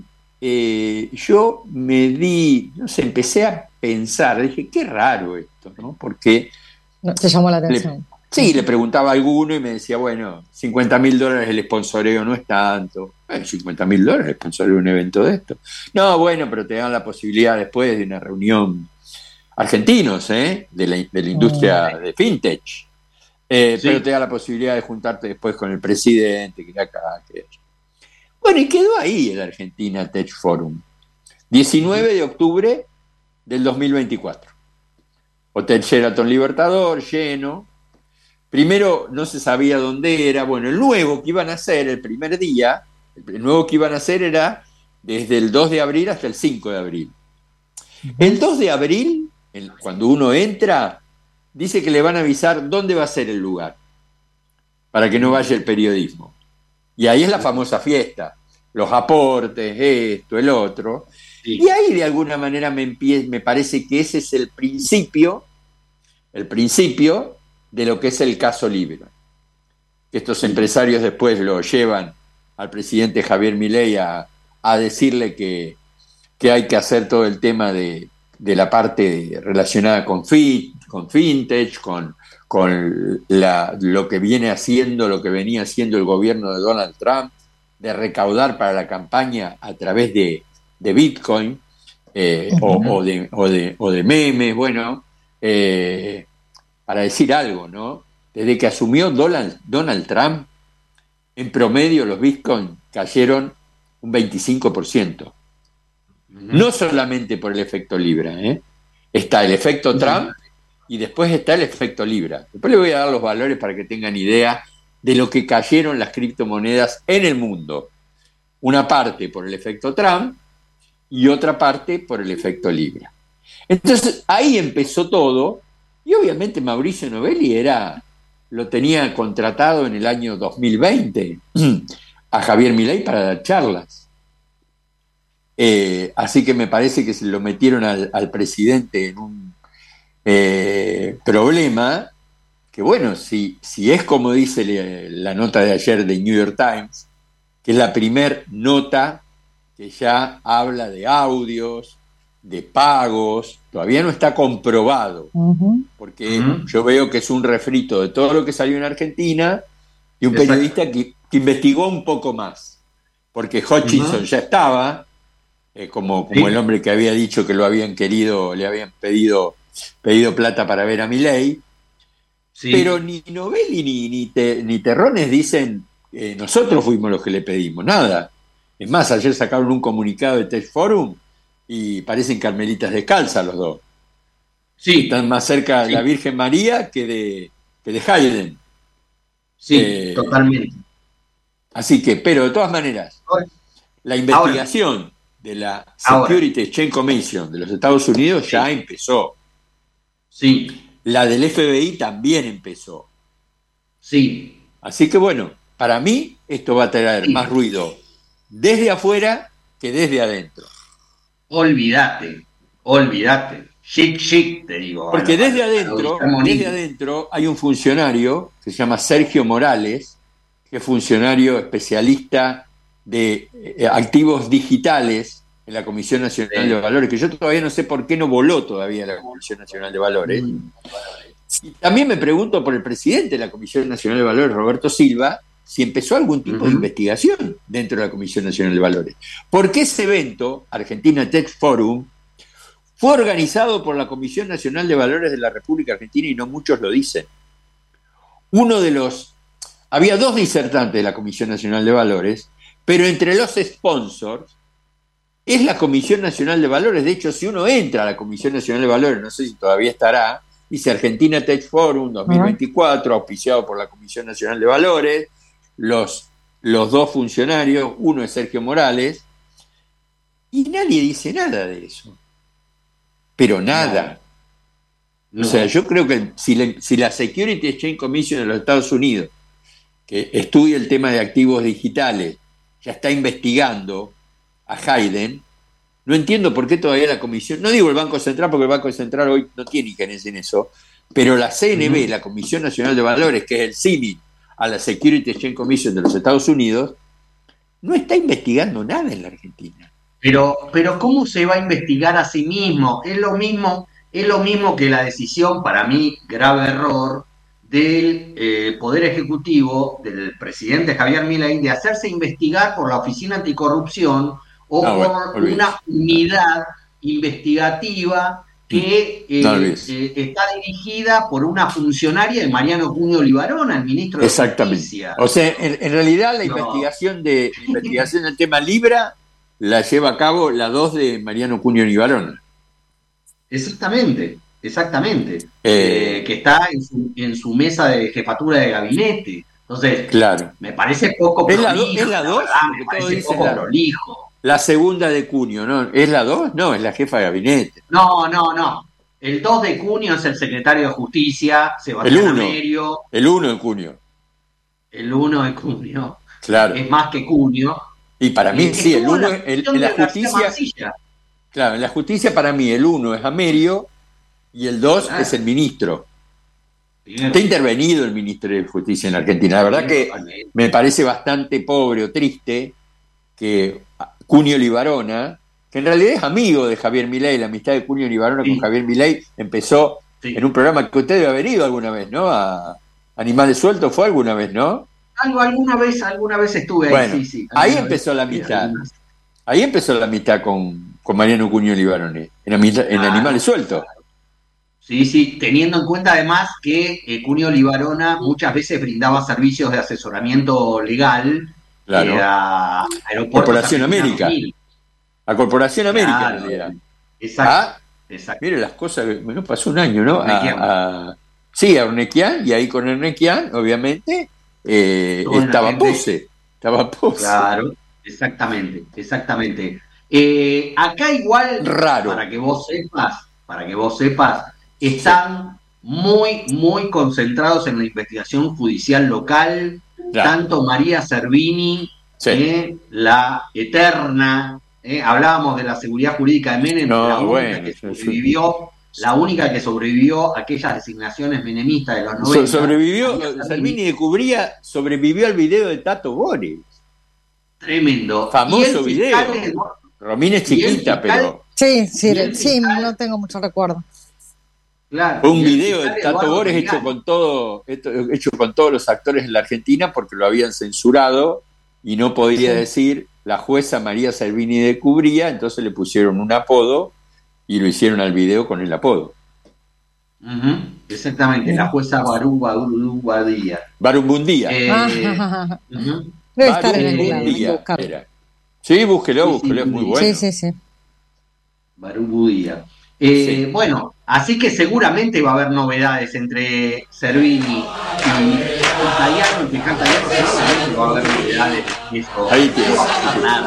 Speaker 3: yo me empecé a pensar, dije, qué raro esto, ¿no? Porque
Speaker 5: te llamó la atención.
Speaker 3: Le preguntaba a alguno y me decía, bueno, $50,000 el sponsoreo no es tanto. $50,000 el sponsoreo de un evento de esto. No, bueno, pero te dan la posibilidad después de una reunión argentinos, de la industria de fintech. Pero te da la posibilidad de juntarte después con el presidente, que acá, que allá. Bueno, y quedó ahí el Argentina Tech Forum. 19 de octubre del 2024. Hotel Sheraton Libertador, lleno. Primero no se sabía dónde era. Bueno, el nuevo que iban a hacer el primer día, el nuevo que iban a hacer era desde el 2 de abril hasta el 5 de abril. El 2 de abril, cuando uno entra, dice que le van a avisar dónde va a ser el lugar, para que no vaya el periodismo. Y ahí es la famosa fiesta, los aportes, esto, el otro. Sí. Y ahí de alguna manera me parece que ese es el principio de lo que es el caso Libra. Que estos empresarios después lo llevan al presidente Javier Milei a decirle que hay que hacer todo el tema de la parte relacionada con fintech, con lo que venía haciendo el gobierno de Donald Trump, de recaudar para la campaña a través de Bitcoin o de memes, bueno, para decir algo, ¿no? Desde que asumió Donald Trump, en promedio los Bitcoin cayeron un 25%. No solamente por el efecto Libra, está el efecto Trump y después está el efecto Libra. Después les voy a dar los valores para que tengan idea de lo que cayeron las criptomonedas en el mundo. Una parte por el efecto Trump y otra parte por el efecto Libra. Entonces ahí empezó todo, y obviamente Mauricio Novelli lo tenía contratado en el año 2020 a Javier Milei para dar charlas. Así que me parece que se lo metieron al presidente en un problema que, bueno, si es como dice la nota de ayer de New York Times, que es la primer nota que ya habla de audios, de pagos, todavía no está comprobado, porque yo veo que es un refrito de todo lo que salió en Argentina y un periodista que investigó un poco más, porque Hutchinson ya estaba, como el hombre que había dicho que lo habían querido, le habían pedido plata para ver a Milei, pero ni Novelli ni Terrones dicen nosotros fuimos los que le pedimos, nada. Es más, ayer sacaron un comunicado de Tech Forum y parecen carmelitas descalzas los dos. Sí. Están más cerca de la Virgen María que de Hayden.
Speaker 4: Sí, totalmente.
Speaker 3: Así que, pero de todas maneras, la investigación de la Security Exchange Commission de los Estados Unidos ya empezó.
Speaker 4: Sí.
Speaker 3: La del FBI también empezó.
Speaker 4: Sí.
Speaker 3: Así que bueno, para mí esto va a traer más ruido desde afuera que desde adentro.
Speaker 4: Olvídate. Chic, te digo.
Speaker 3: Porque desde adentro hay un funcionario que se llama Sergio Morales, que es funcionario especialista de activos digitales en la Comisión Nacional de Valores, que yo todavía no sé por qué no voló todavía la Comisión Nacional de Valores. Y también me pregunto por el presidente de la Comisión Nacional de Valores, Roberto Silva, si empezó algún tipo de investigación dentro de la Comisión Nacional de Valores. Porque ese evento, Argentina Tech Forum, fue organizado por la Comisión Nacional de Valores de la República Argentina y no muchos lo dicen. Había 2 disertantes de la Comisión Nacional de Valores, pero entre los sponsors es la Comisión Nacional de Valores. De hecho, si uno entra a la Comisión Nacional de Valores, no sé si todavía estará, dice Argentina Tech Forum 2024, auspiciado por la Comisión Nacional de Valores, los 2 funcionarios, uno es Sergio Morales, y nadie dice nada de eso. Pero nada. No. O sea, yo creo que si la Security Exchange Commission de los Estados Unidos, que estudia el tema de activos digitales, ya está investigando a Hayden, no entiendo por qué todavía la Comisión, no digo el Banco Central, porque el Banco Central hoy no tiene injerencia en eso, pero la CNB, la Comisión Nacional de Valores, que es el símil a la Security Exchange Commission de los Estados Unidos, no está investigando nada en la Argentina.
Speaker 4: Pero ¿cómo se va a investigar a sí mismo? Es lo mismo que la decisión, para mí, grave error, del Poder Ejecutivo, del presidente Javier Milei, de hacerse investigar por la Oficina Anticorrupción o por una unidad investigativa que está dirigida por una funcionaria de Mariano Cunio Libarona, el ministro de Justicia.
Speaker 3: O sea, en realidad la investigación del tema Libra la lleva a cabo la 2 de Mariano Cunio Libarona.
Speaker 4: Exactamente. Que está en su mesa de jefatura de gabinete. Entonces, me parece poco prolijo.
Speaker 3: ¿Es la 2?
Speaker 4: Me parece poco prolijo.
Speaker 3: La segunda de Cunio, ¿no? ¿Es la 2? No, es la jefa de gabinete.
Speaker 4: No. El 2 de Cunio es el secretario de Justicia, Sebastián Amerio.
Speaker 3: El 1 de Cunio.
Speaker 4: El 1 de Cunio.
Speaker 3: Claro.
Speaker 4: Es más que Cunio.
Speaker 3: Y para mí, sí, el 1 en la justicia. Claro, en la justicia para mí el 1 es Amerio y el 2 es el ministro. Está intervenido el ministro de Justicia en la Argentina. La verdad que me parece bastante pobre o triste que Cunio Libarona, que en realidad es amigo de Javier Milei, la amistad de Cunio Libarona con Javier Milei empezó en un programa que usted debe haber ido alguna vez, ¿no? A Animales Sueltos fue alguna vez, ¿no?
Speaker 4: Alguna vez estuve ahí,
Speaker 3: bueno, ahí empezó la amistad. Ahí empezó la amistad con Mariano Cunio Libarone, en Animales Sueltos.
Speaker 4: Sí, teniendo en cuenta además que Cunio Libarona muchas veces brindaba servicios de asesoramiento legal a Aeropuertos
Speaker 3: Corporación América. A Corporación América, en realidad.
Speaker 4: Exacto.
Speaker 3: Mire las cosas, me pasó un año, ¿no? Sí, a Urnequian, y ahí con Urnequian, obviamente, estaba Pose.
Speaker 4: Claro, exactamente. Acá igual,
Speaker 3: Raro.
Speaker 4: para que vos sepas, están muy concentrados en la investigación judicial local,
Speaker 3: Claro.
Speaker 4: tanto María Servini,
Speaker 3: Sí.
Speaker 4: la eterna, hablábamos de la seguridad jurídica de Menem, la única que sobrevivió a aquellas designaciones menemistas de los 90.
Speaker 3: Servini de Cubría sobrevivió al video de Tato Bores.
Speaker 4: Tremendo.
Speaker 3: Famoso video. Romina es chiquita, pero...
Speaker 5: Sí, no tengo mucho recuerdo.
Speaker 4: Claro,
Speaker 3: fue un video de Tato Bores hecho con todos los actores de la Argentina porque lo habían censurado y no podía decir la jueza María Servini de Cubría, entonces le pusieron un apodo y lo hicieron al video con el apodo.
Speaker 4: Exactamente, la jueza Barumbundía.
Speaker 3: Barumbundía.
Speaker 5: Debe estar en el
Speaker 3: era. Sí, búsquelo, es muy bueno.
Speaker 5: Sí.
Speaker 4: Barumbundía. Bueno, así que seguramente va a haber novedades entre Servini y Cantayano, seguramente va a haber novedades. Eso,
Speaker 3: ahí tiene.
Speaker 4: No va a pasar nada.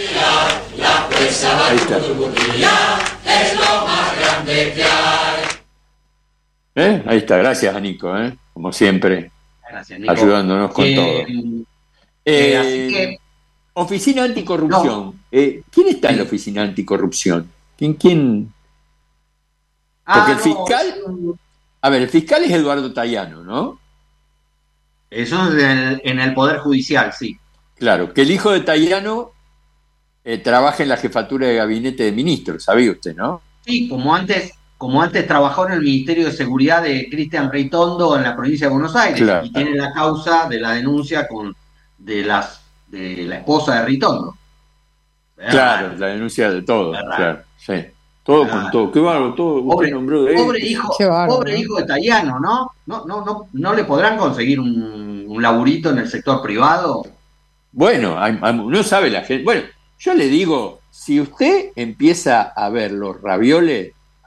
Speaker 3: Ahí está. Es lo más grande que hay. Ahí está, gracias a Nico, como siempre,
Speaker 4: gracias, Nico.
Speaker 3: Ayudándonos con todo.
Speaker 4: Así que,
Speaker 3: Oficina Anticorrupción. ¿Quién está en la Oficina Anticorrupción? ¿Quién? Porque el fiscal... A ver, el fiscal es Eduardo Tayano, ¿no?
Speaker 4: Eso es en el Poder Judicial, sí.
Speaker 3: Claro, que el hijo de Tayano trabaja en la jefatura de gabinete de ministros, ¿sabía usted, no?
Speaker 4: Sí, como antes trabajó en el Ministerio de Seguridad de Cristian Reitondo en la provincia de Buenos Aires,
Speaker 3: claro.
Speaker 4: Y tiene la causa de la denuncia de la esposa de Reitondo.
Speaker 3: Claro, la denuncia de todo, claro, sí. Todo con todo, qué bárbaro, todo.
Speaker 4: Pobre hijo de Tayano, ¿no? ¿No le podrán conseguir un laburito en el sector privado?
Speaker 3: Bueno, no sabe la gente. Bueno, yo le digo, si usted empieza a ver los ravioles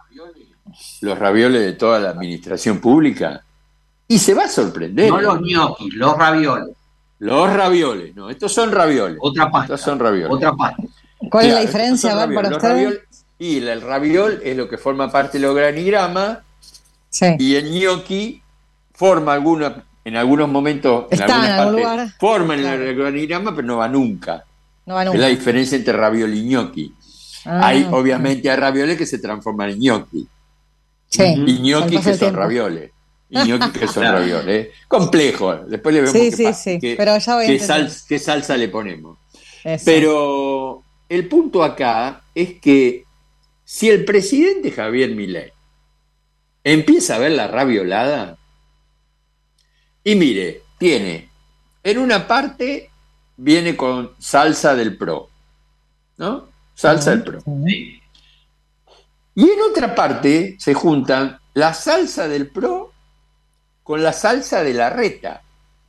Speaker 3: de toda la administración pública, y se va a sorprender.
Speaker 4: No los ñoquis, los ravioles.
Speaker 3: Los ravioles, no, estos son ravioles.
Speaker 4: Otra pasta.
Speaker 3: Estos son ravioles.
Speaker 4: Otra pasta.
Speaker 5: ¿Cuál es la diferencia, a ver, para usted?
Speaker 3: Y el raviol es lo que forma parte del organigrama, y el ñoqui forma en algunos momentos, forma en el organigrama, pero no va nunca. Es la diferencia entre raviol y ñoqui. Obviamente hay ravioles que se transforman en ñoqui. Y ñoquis que son ravioles. Y ñoquis que son ravioles. Complejo. Después le vemos qué salsa le ponemos. Eso. Pero el punto acá es que si el presidente Javier Milei empieza a ver la raviolada, y mire, tiene, en una parte viene con salsa del PRO, ¿no? Salsa del PRO.
Speaker 4: Sí.
Speaker 3: Y en otra parte se juntan la salsa del PRO con la salsa de la Reta.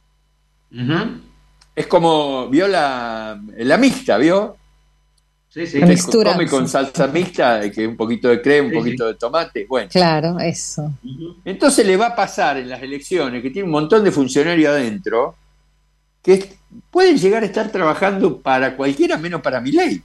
Speaker 3: Es como, ¿vio la mixta, vio?
Speaker 4: Sí.
Speaker 5: Mixtura,
Speaker 3: come con salsa mixta, que es un poquito de crema, un poquito de tomate. Bueno.
Speaker 5: Claro, eso.
Speaker 3: Entonces le va a pasar en las elecciones, que tiene un montón de funcionarios adentro, que pueden llegar a estar trabajando para cualquiera menos para Milei.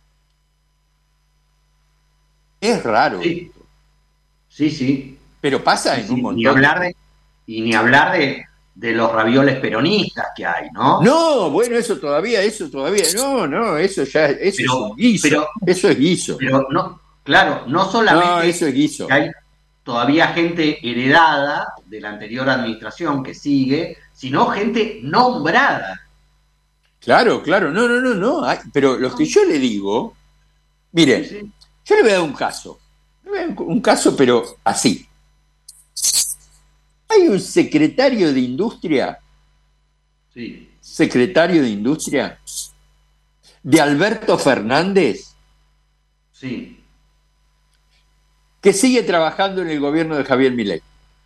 Speaker 3: Es raro.
Speaker 4: Sí.
Speaker 3: Pero pasa en un montón.
Speaker 4: Ni hablar de los ravioles peronistas que hay, ¿no?
Speaker 3: No, bueno, eso todavía, no, eso ya, eso es un guiso, eso es guiso.
Speaker 4: Pero no, claro, no solamente
Speaker 3: eso es guiso.
Speaker 4: Que hay todavía gente heredada de la anterior administración que sigue, sino gente nombrada.
Speaker 3: Claro, no, pero lo que yo le digo, miren, yo le voy a dar un caso, pero así. Hay un secretario de Industria, de Alberto Fernández, que sigue trabajando en el gobierno de Javier Milei.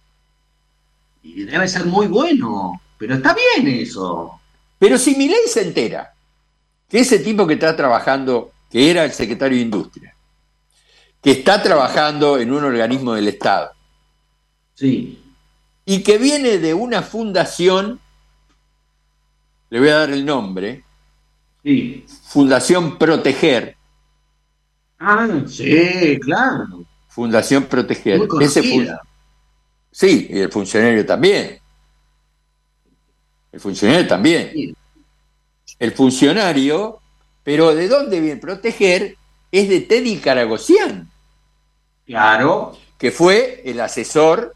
Speaker 4: Y debe ser muy bueno, pero está bien eso.
Speaker 3: Pero si Milei se entera que ese tipo que está trabajando, que era el secretario de Industria, que está trabajando en un organismo del Estado, y que viene de una fundación le voy a dar el nombre,
Speaker 4: Sí.
Speaker 3: Fundación Proteger.
Speaker 4: Ah, sí, claro.
Speaker 3: Fundación Proteger.
Speaker 4: Muy conocida.
Speaker 3: Sí, y el funcionario también. El funcionario también.
Speaker 4: Sí.
Speaker 3: El funcionario, pero ¿de dónde viene? Proteger es de Teddy Karagossian,
Speaker 4: Claro.
Speaker 3: que fue el asesor,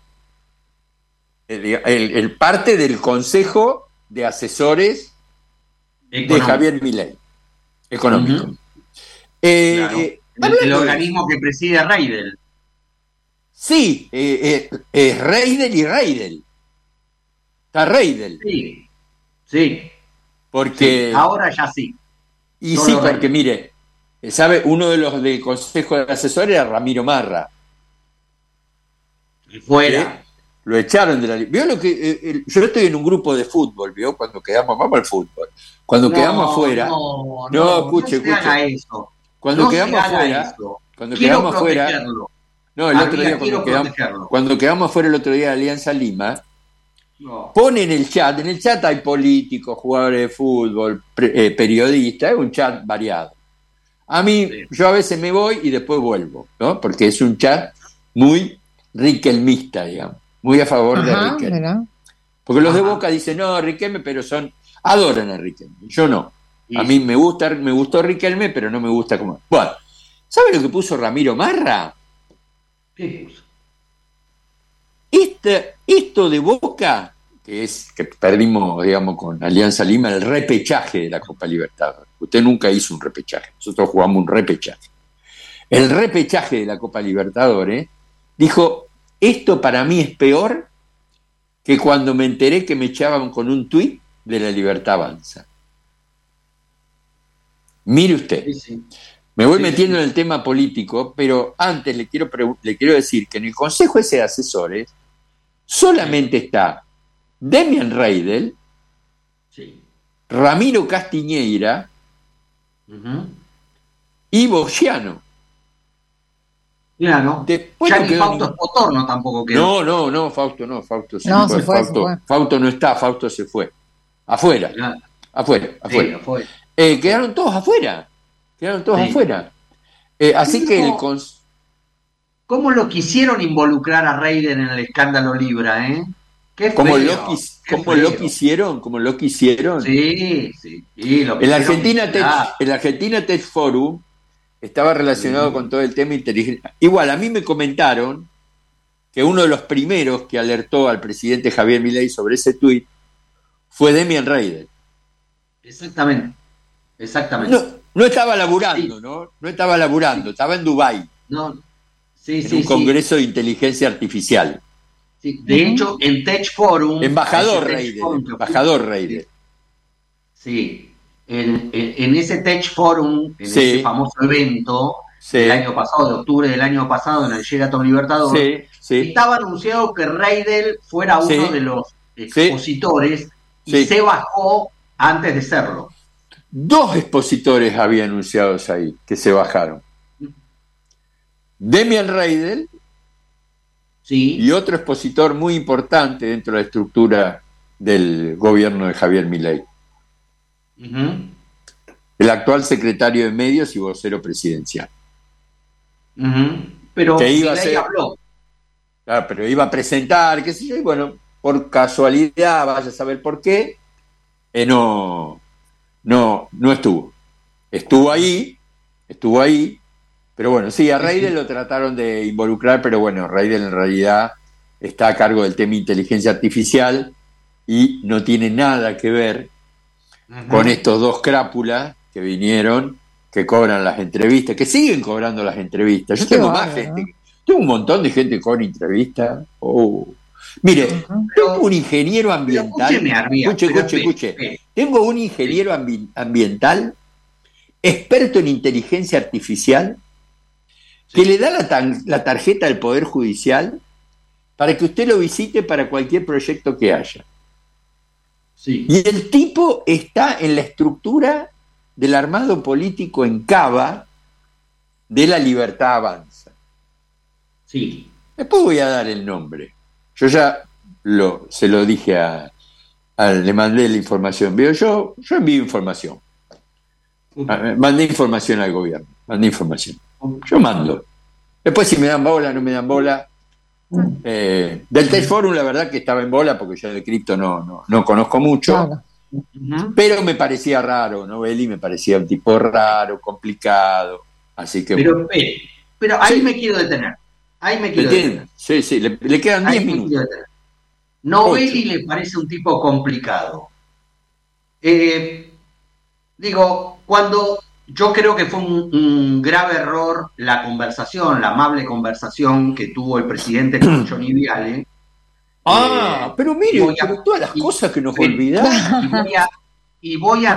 Speaker 3: el parte del consejo de asesores de
Speaker 4: Económico.
Speaker 3: Javier Milei, económico.
Speaker 4: Ujú.
Speaker 3: Claro.
Speaker 4: El organismo que preside Reidel.
Speaker 3: Sí, es Reidel y Reidel. Está Reidel.
Speaker 4: Sí. Sí.
Speaker 3: Porque.
Speaker 4: Sí. Ahora ya sí.
Speaker 3: Y
Speaker 4: Solo
Speaker 3: sí, porque
Speaker 4: Reidel.
Speaker 3: mire, ¿sabe? Uno de los del consejo de asesores era Ramiro Marra.
Speaker 4: Fuera.
Speaker 3: Lo echaron de la. ¿Vio lo que.? Yo estoy en un grupo de fútbol, ¿vio? Cuando quedamos. Vamos al fútbol. Cuando quedamos afuera. No, escuche.
Speaker 4: No se haga eso.
Speaker 3: Cuando
Speaker 4: No
Speaker 3: quedamos
Speaker 4: se haga
Speaker 3: afuera.
Speaker 4: eso.
Speaker 3: Cuando
Speaker 4: Quiero
Speaker 3: quedamos afuera.
Speaker 4: protegerlo.
Speaker 3: No, el otro día
Speaker 4: Quiero protegerlo.
Speaker 3: cuando quedamos afuera el otro día de Alianza Lima,
Speaker 4: No.
Speaker 3: pone en el chat hay políticos, jugadores de fútbol, periodistas, es un chat variado. A mí,
Speaker 4: Sí.
Speaker 3: yo a veces me voy y después vuelvo, ¿no? Porque es un chat muy riquelmista, digamos, muy a favor de Riquelme.
Speaker 5: Mira.
Speaker 3: Porque los de
Speaker 4: Ajá.
Speaker 3: Boca dicen, no, Riquelme, pero adoran a Riquelme. Yo no.
Speaker 4: Sí.
Speaker 3: A mí me gustó Riquelme, pero no me gusta como. Bueno, ¿sabe lo que puso Ramiro Marra?
Speaker 4: ¿Qué puso?
Speaker 3: Esto de Boca, que es que perdimos, digamos, con Alianza Lima, el repechaje de la Copa Libertadores. Usted nunca hizo un repechaje, nosotros jugamos un repechaje. El repechaje de la Copa Libertadores dijo, esto para mí es peor que cuando me enteré que me echaban con un tuit de La Libertad Avanza. Mire usted.
Speaker 4: Sí, sí.
Speaker 3: Me voy
Speaker 4: Sí,
Speaker 3: metiendo
Speaker 4: sí.
Speaker 3: en el tema político, pero antes le quiero decir que en el Consejo ese de Asesores solamente está Demian Reidel,
Speaker 4: Sí.
Speaker 3: Ramiro Castiñeira
Speaker 4: Ujú.
Speaker 3: y Boggiano.
Speaker 4: Claro.
Speaker 3: Después
Speaker 4: Ya
Speaker 3: no
Speaker 4: ni
Speaker 3: quedó
Speaker 4: Fausto Espotorno tampoco quedó.
Speaker 3: No, Fausto no, Fausto se
Speaker 5: No,
Speaker 3: fue.
Speaker 5: se fue,
Speaker 3: Fausto,
Speaker 5: se fue.
Speaker 3: Fausto no está, Fausto se fue. Afuera,
Speaker 4: Claro.
Speaker 3: afuera.
Speaker 4: Sí, fue.
Speaker 3: Quedaron todos afuera. Quedaron todos
Speaker 4: Sí.
Speaker 3: afuera. Así que
Speaker 4: ¿Cómo lo quisieron involucrar a Reidel en el escándalo Libra, eh? Qué feo.
Speaker 3: como
Speaker 4: qué
Speaker 3: lo
Speaker 4: feo.
Speaker 3: quisieron.
Speaker 4: Sí, sí. Y lo
Speaker 3: En
Speaker 4: quisieron
Speaker 3: la Argentina Tech Forum estaba relacionado con todo el tema inteligencia. Igual, a mí me comentaron que uno de los primeros que alertó al presidente Javier Milei sobre ese tuit fue Demian Reidel.
Speaker 4: Exactamente.
Speaker 3: No estaba laburando,
Speaker 4: Sí.
Speaker 3: ¿no? No estaba laburando, estaba en Dubái,
Speaker 4: No. Sí,
Speaker 3: en
Speaker 4: sí,
Speaker 3: un
Speaker 4: sí.
Speaker 3: congreso de inteligencia artificial.
Speaker 4: Sí. De hecho, en Tech Forum.
Speaker 3: Embajador
Speaker 4: ese Tech
Speaker 3: Reidel,
Speaker 4: Forum que fue-
Speaker 3: embajador Reidel.
Speaker 4: Sí. En ese Tech Forum, en
Speaker 3: Sí.
Speaker 4: ese famoso evento
Speaker 3: Sí.
Speaker 4: del año pasado, de octubre del año pasado, en el Sheraton Libertador,
Speaker 3: Sí.
Speaker 4: estaba anunciado que Reidel fuera uno
Speaker 3: Sí.
Speaker 4: de los expositores y
Speaker 3: Sí.
Speaker 4: se bajó antes de serlo.
Speaker 3: 2 expositores había anunciados ahí que se bajaron. Demian Reidel
Speaker 4: Sí.
Speaker 3: y otro expositor muy importante dentro de la estructura del gobierno de Javier Milei,
Speaker 4: Ujú,
Speaker 3: el actual secretario de Medios y vocero presidencial.
Speaker 4: ujú. Pero
Speaker 3: Que iba a
Speaker 4: Milei
Speaker 3: ser-
Speaker 4: habló.
Speaker 3: Claro, pero iba a presentar, qué sé yo, y bueno, por casualidad, vaya a saber por qué, no estuvo. Estuvo ahí, pero bueno, sí, a Reidel lo trataron de involucrar, pero bueno, Reidel en realidad está a cargo del tema inteligencia artificial y no tiene nada que ver
Speaker 4: Ujú.
Speaker 3: con estos 2 crápulas que vinieron, que cobran las entrevistas, que siguen cobrando las entrevistas. Yo
Speaker 5: Qué
Speaker 3: tengo más
Speaker 5: bárbaro,
Speaker 3: gente, tengo un montón de gente que cobra entrevistas. Mire,
Speaker 5: Ujú.
Speaker 3: tengo un ingeniero ambiental.
Speaker 4: Escúcheme, Arbia,
Speaker 3: Escuche.
Speaker 4: espere.
Speaker 3: Tengo un ingeniero ambiental, experto en inteligencia artificial, que le da la tarjeta al Poder Judicial para que usted lo visite para cualquier proyecto que haya.
Speaker 4: Sí.
Speaker 3: Y el tipo está en la estructura del armado político en Cava de La Libertad Avanza.
Speaker 4: Sí.
Speaker 3: Después voy a dar el nombre. Yo ya se lo dije a Le mandé la información. Veo, yo envío información. Mandé información al gobierno. Mandé información. Yo mando. Después si me dan bola, no me dan bola. Del Tech Forum la verdad que estaba en bola porque yo de cripto no conozco mucho.
Speaker 5: Claro.
Speaker 3: Pero me parecía raro, Novelli me parecía un tipo raro, complicado. Así que.
Speaker 4: Pero ahí
Speaker 3: Sí.
Speaker 4: me quiero detener.
Speaker 3: Sí, le quedan 10 minutos.
Speaker 4: Novelli le parece un tipo complicado. Cuando yo creo que fue un grave error la amable conversación que tuvo el presidente con Johnny Viale.
Speaker 3: Pero mire, pero todas las cosas que nos olvidamos.
Speaker 4: Y voy a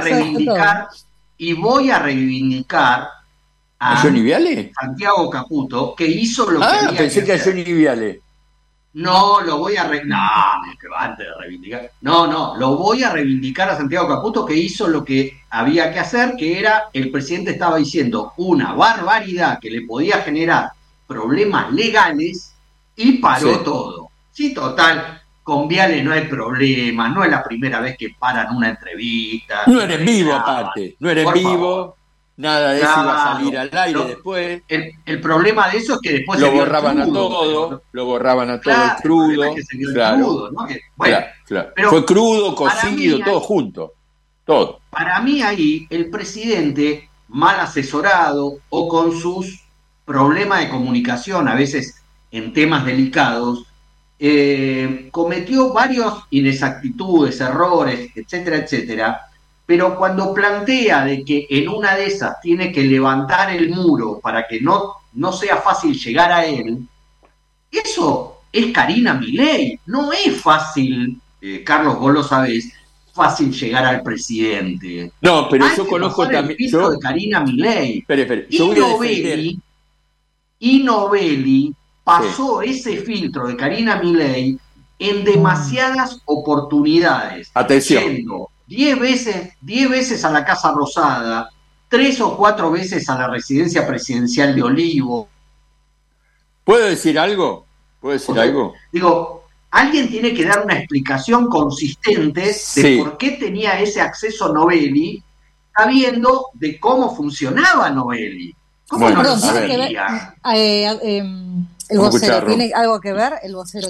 Speaker 4: reivindicar a
Speaker 3: ¿Johnny Viale?
Speaker 4: Santiago Caputo, que hizo lo que había
Speaker 3: pensé que a
Speaker 4: hacer.
Speaker 3: Johnny Viale.
Speaker 4: No, lo voy a reivindicar. No, lo voy a reivindicar a Santiago Caputo, que hizo lo que había que hacer, que era, el presidente estaba diciendo una barbaridad que le podía generar problemas legales y paró todo. Sí, total, con Viale no hay problema, no es la primera vez que paran una entrevista.
Speaker 3: No era en vivo, aparte. No era en vivo.
Speaker 4: Favor.
Speaker 3: Nada de eso iba a salir al aire después.
Speaker 4: El problema de eso es que después
Speaker 3: lo borraban a todo, el crudo.
Speaker 4: Es que se vio el crudo, ¿no?
Speaker 3: Claro. Fue crudo, cocido, todo junto. Todo.
Speaker 4: Para mí ahí el presidente, mal asesorado o con sus problemas de comunicación, a veces en temas delicados, cometió varias inexactitudes, errores, etcétera, pero cuando plantea de que en una de esas tiene que levantar el muro para que no sea fácil llegar a él, eso es Karina Milei. No es fácil, Carlos, vos lo sabés, fácil llegar al presidente.
Speaker 3: No, pero
Speaker 4: Hay
Speaker 3: yo
Speaker 4: que
Speaker 3: conozco
Speaker 4: pasar
Speaker 3: también.
Speaker 4: el filtro de Karina Milei.
Speaker 3: Espere, yo voy a defender.
Speaker 4: Y Novelli pasó ese filtro de Karina Milei en demasiadas oportunidades.
Speaker 3: Atención.
Speaker 4: Yendo 10 veces a la Casa Rosada, 3 o 4 veces a la residencia presidencial de Olivo.
Speaker 3: ¿Puedo decir algo?
Speaker 4: Digo, alguien tiene que dar una explicación consistente de por qué tenía ese acceso Novelli, sabiendo de cómo funcionaba Novelli. ¿Cómo no lo sabía?
Speaker 5: ¿El vocero tiene algo que ver?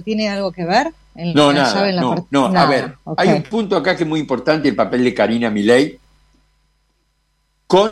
Speaker 3: No, a ver, okay. Hay un punto acá que es muy importante, el papel de Karina Milei con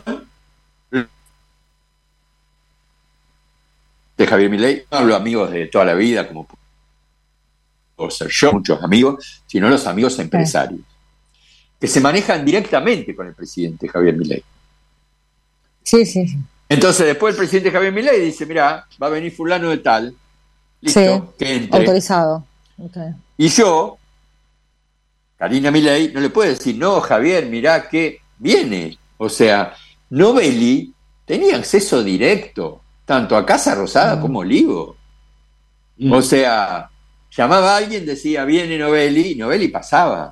Speaker 3: de Javier Milei. No hablo amigos de toda la vida, como puedo ser yo, muchos amigos, sino los amigos empresarios, que se manejan directamente con el presidente Javier Milei.
Speaker 5: Sí.
Speaker 3: Entonces después el presidente Javier Milei dice, mirá, va a venir fulano de tal, listo, que entre.
Speaker 5: Autorizado. Okay.
Speaker 3: Y yo, Karina Milei, no le puedo decir, no, Javier, mirá que viene. O sea, Novelli tenía acceso directo, tanto a Casa Rosada como Olivo. O sea, llamaba a alguien, decía, viene Novelli, y Novelli pasaba.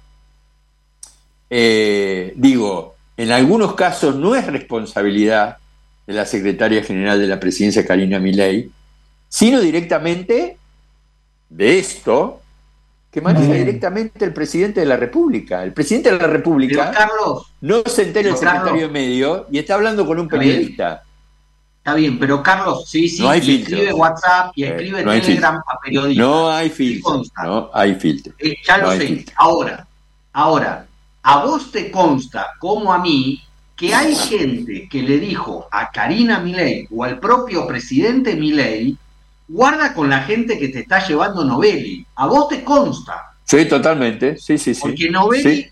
Speaker 3: Digo, en algunos casos no es responsabilidad de la secretaria general de la presidencia, Karina Milei, sino directamente de esto que maneja directamente el presidente de la República. El presidente de la República,
Speaker 4: Carlos,
Speaker 3: no se entera el secretario de medio y está hablando con un periodista.
Speaker 4: Está bien, pero Carlos, sí,
Speaker 3: no hay
Speaker 4: y escribe WhatsApp y escribe Telegram a periodistas.
Speaker 3: No hay filtro.
Speaker 4: Ya lo sé. Ahora, a vos te consta, como a mí, que hay gente que le dijo a Karina Milei o al propio presidente Milei, guarda con la gente que te está llevando Novelli. A vos te consta.
Speaker 3: Sí, totalmente. Sí.
Speaker 4: Porque Novelli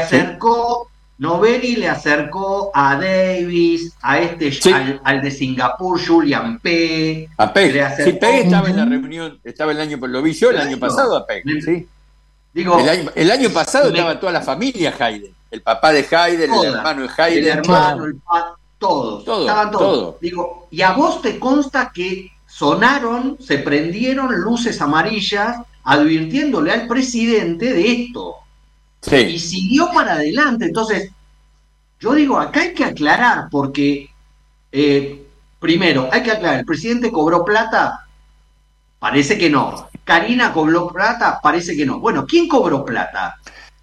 Speaker 4: le acercó a Davis, a al de Singapur, Julian Pei.
Speaker 3: A Pei. Pei estaba en la reunión, estaba el año pasado a Pei. Sí.
Speaker 4: Digo,
Speaker 3: el año pasado estaba toda la familia Hayden. El papá de Hayden, el hermano de Hayden.
Speaker 4: El hermano, todos. Estaban todos. Digo, y a vos te consta que se prendieron luces amarillas advirtiéndole al presidente de esto.
Speaker 3: Sí.
Speaker 4: Y siguió para adelante. Entonces, yo digo, acá hay que aclarar, porque primero, hay que aclarar, ¿el presidente cobró plata? Parece que no. ¿Karina cobró plata? Parece que no. Bueno, ¿quién cobró plata?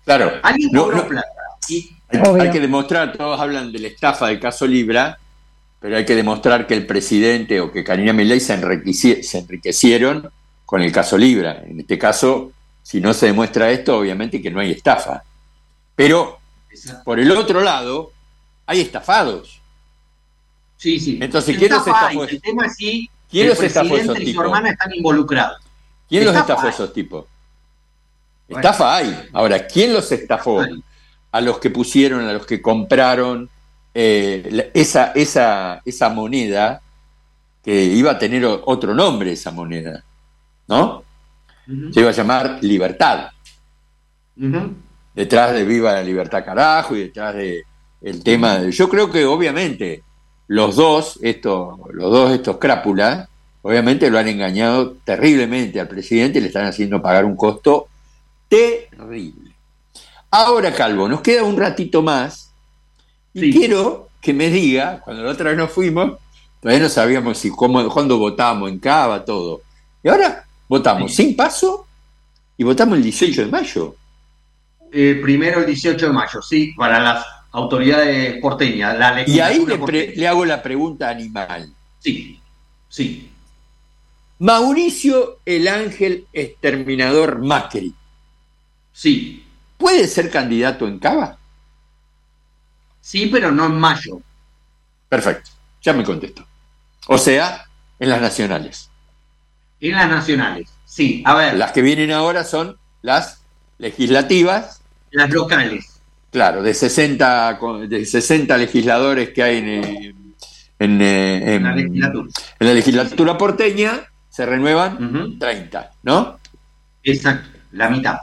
Speaker 3: Claro.
Speaker 4: Alguien cobró plata.
Speaker 3: Hay que demostrar, todos hablan de la estafa del caso Libra, pero hay que demostrar que el presidente o que Karina Milei se enriquecieron con el caso Libra. En este caso, si no se demuestra esto, obviamente que no hay estafa. Pero, por el otro lado, hay estafados.
Speaker 4: Sí, sí.
Speaker 3: Entonces, ¿quién los estafó?
Speaker 4: El tema es si
Speaker 3: ¿Quién los estafó
Speaker 4: presidente
Speaker 3: esos
Speaker 4: y su
Speaker 3: tipos?
Speaker 4: hermana están involucrados.
Speaker 3: ¿Quién los estafó esos tipos?
Speaker 4: Bueno.
Speaker 3: Estafa hay. Ahora, ¿quién los estafó? A los que pusieron, a los que compraron esa moneda, que iba a tener otro nombre esa moneda, ¿no?
Speaker 4: Uh-huh.
Speaker 3: Se iba a llamar Libertad.
Speaker 4: Uh-huh.
Speaker 3: Detrás de Viva la Libertad carajo y detrás de el tema de... Yo creo que obviamente los dos estos crápulas, obviamente lo han engañado terriblemente al presidente y le están haciendo pagar un costo terrible. Ahora, Calvo, nos queda un ratito más y quiero que me diga, cuando la otra vez nos fuimos, todavía no sabíamos cuándo votamos, en Cava, todo. Y ahora votamos sin paso y votamos el 18 de mayo.
Speaker 4: Primero el 18 de mayo, sí, para las autoridades porteñas.
Speaker 3: Y ahí le hago la pregunta animal.
Speaker 4: Sí, sí.
Speaker 3: Mauricio el Ángel Exterminador Macri.
Speaker 4: Sí.
Speaker 3: ¿Puede ser candidato en Cava?
Speaker 4: Sí, pero no en mayo.
Speaker 3: Perfecto, ya me contestó. O sea, en las nacionales.
Speaker 4: En las nacionales, sí. A ver.
Speaker 3: Las que vienen ahora son las legislativas.
Speaker 4: Las locales.
Speaker 3: Claro, de 60 legisladores que hay en la legislatura porteña, se renuevan 30, ¿no?
Speaker 4: Exacto, la mitad.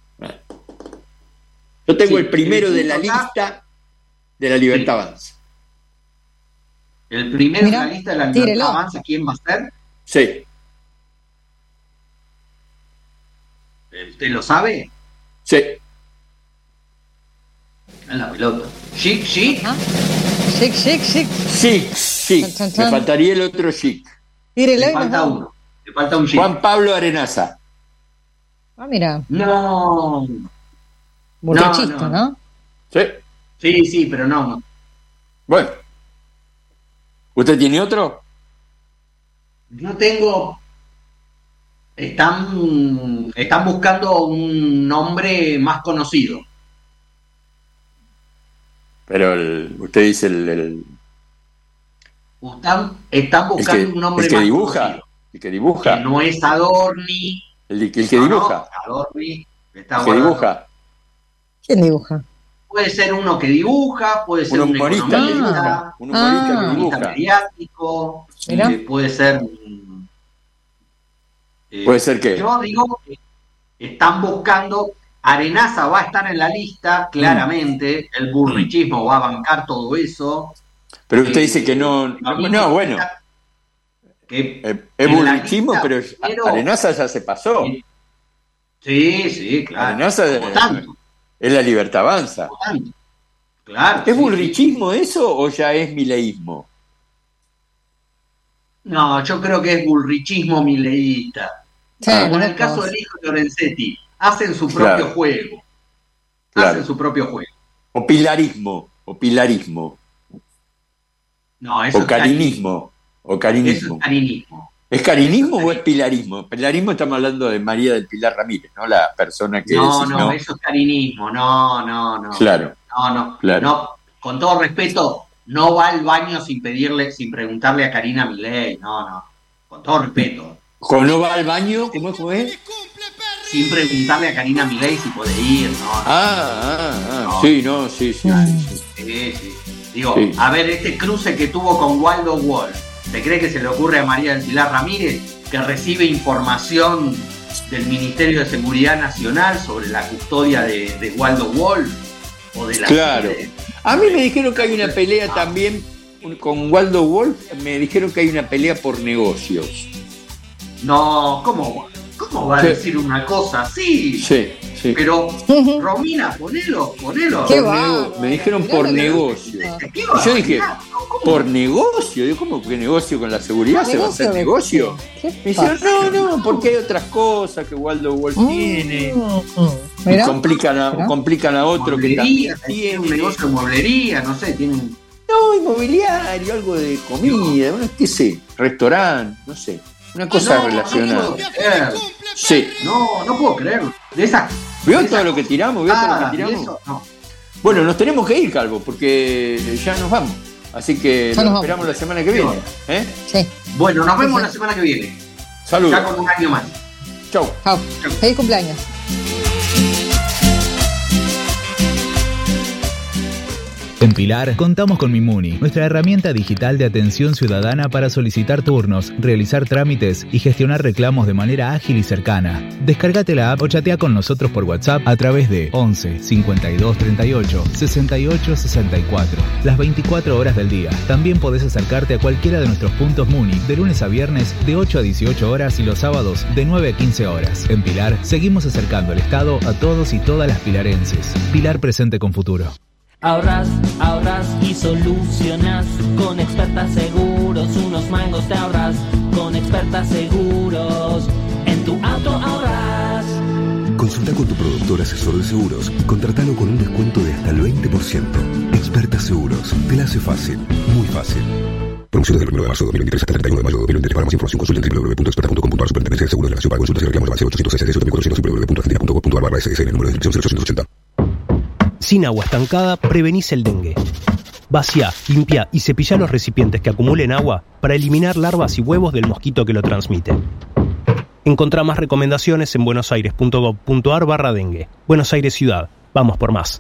Speaker 3: Yo tengo el primero de la lista de la Libertad Avanza.
Speaker 4: ¿El primero de la lista de la Libertad Avanza quién va a ser?
Speaker 3: Sí.
Speaker 4: ¿Usted lo sabe?
Speaker 3: Sí.
Speaker 4: En la pelota. Chic.
Speaker 5: Chic.
Speaker 3: Me faltaría el otro chic.
Speaker 4: Le falta uno. Le falta un chic.
Speaker 3: Juan Pablo Arenaza.
Speaker 5: Ah, mira.
Speaker 4: No.
Speaker 5: Muchachista, ¿no?
Speaker 3: Sí.
Speaker 4: Sí, pero no.
Speaker 3: Bueno. ¿Usted tiene otro?
Speaker 4: Yo tengo... Están buscando un nombre más conocido.
Speaker 3: Pero usted dice
Speaker 4: Están buscando un nombre más conocido.
Speaker 3: El que dibuja.
Speaker 4: Que no es Adorni.
Speaker 3: El que dibuja.
Speaker 4: No, Adorni está
Speaker 3: el que dibuja.
Speaker 5: ¿Quién dibuja?
Speaker 4: Puede ser uno que dibuja, puede ser un
Speaker 3: humorista que dibuja. Un humorista que dibuja.
Speaker 4: Mediático. Puede ser...
Speaker 3: ¿Puede ser qué?
Speaker 4: Yo digo que están buscando... Arenaza va a estar en la lista, claramente. El burrichismo va a bancar todo eso.
Speaker 3: Pero usted dice que no... bueno. Es burrichismo, pero Arenaza ya se pasó.
Speaker 4: Sí, claro.
Speaker 3: Arenaza es la Libertad Avanza.
Speaker 4: Claro.
Speaker 3: ¿Es burrichismo eso o ya es mileísmo?
Speaker 4: No, yo creo que es burrichismo mileísta.
Speaker 5: Sí,
Speaker 4: como en el caso del hijo de Lorenzetti, hacen su propio juego. Hacen su propio juego.
Speaker 3: O pilarismo.
Speaker 4: No, eso
Speaker 3: o carinismo.
Speaker 4: Eso es carinismo.
Speaker 3: ¿Es carinismo o es pilarismo? Pilarismo estamos hablando de María del Pilar Ramírez, ¿no? La persona que
Speaker 4: No, eso es carinismo. No.
Speaker 3: Claro.
Speaker 4: No, con todo respeto, no va al baño sin preguntarle a Karina Milei. No. Con todo respeto.
Speaker 3: ¿No va al baño? ¿Cómo es?
Speaker 4: Sin preguntarle a Karina Milei si puede ir, ¿no?
Speaker 3: Sí.
Speaker 4: Digo, a ver, este cruce que tuvo con Waldo Wolf, ¿te cree que se le ocurre a María del Pilar Ramírez, que recibe información del Ministerio de Seguridad Nacional sobre la custodia de Waldo Wolf? O de la
Speaker 3: A mí me dijeron que hay una pelea también con Waldo Wolf, me dijeron que hay una pelea por negocios.
Speaker 4: No, ¿cómo va a decir una cosa así?
Speaker 3: Sí.
Speaker 4: Pero, Romina, ponelo.
Speaker 5: ¿Qué va?
Speaker 3: Me dijeron por negocio. Yo dije, por negocio. Digo, ¿cómo que negocio con la seguridad? ¿Se va a hacer negocio? Me dijeron, no, porque hay otras cosas que Waldo Wolf tiene. Y complican a otro que también tiene.
Speaker 4: Un negocio de mueblería, no sé, tienen...
Speaker 3: No, inmobiliario, algo de comida, qué sé, restaurante, no sé. Una cosa relacionada.
Speaker 4: No puedo creer.
Speaker 3: Sí.
Speaker 4: No puedo creerlo.
Speaker 3: ¿Vio todo lo que tiramos? Bueno, nos tenemos que ir, Calvo, porque ya nos vamos. Así que nos esperamos la semana que viene.
Speaker 5: Sí.
Speaker 4: Bueno, nos vemos la semana que viene.
Speaker 3: Saludos.
Speaker 4: Ya con un año más.
Speaker 3: Chau.
Speaker 5: Feliz cumpleaños.
Speaker 6: En Pilar contamos con Mimuni, nuestra herramienta digital de atención ciudadana para solicitar turnos, realizar trámites y gestionar reclamos de manera ágil y cercana. Descárgate la app o chatea con nosotros por WhatsApp a través de 11 52 38 68 64, las 24 horas del día. También podés acercarte a cualquiera de nuestros puntos Muni de lunes a viernes de 8 a 18 horas y los sábados de 9 a 15 horas. En Pilar seguimos acercando el Estado a todos y todas las pilarenses. Pilar presente con futuro.
Speaker 7: Ahorras y solucionas con Expertas Seguros, unos mangos te ahorras con Expertas Seguros. En tu auto ahorras.
Speaker 1: Consulta con tu productor asesor de seguros. Contratalo con un descuento de hasta el 20%. Expertas Seguros. Te la hace fácil. Muy fácil. Promociones del 1 de marzo de 2023 hasta el 31 de mayo de 2023. Para más información consulta en www.experta.com.ar. Superintendencia de Seguros de la Nación. Para consultas y reclamos de base 866 www.argentina.gov.ar/SSN. El número de inscripción 0880.
Speaker 8: Sin agua estancada, prevenís el dengue. Vacía, limpia y cepilla los recipientes que acumulen agua para eliminar larvas y huevos del mosquito que lo transmite. Encontrá más recomendaciones en buenosaires.gov.ar/dengue. Buenos Aires Ciudad. Vamos por más.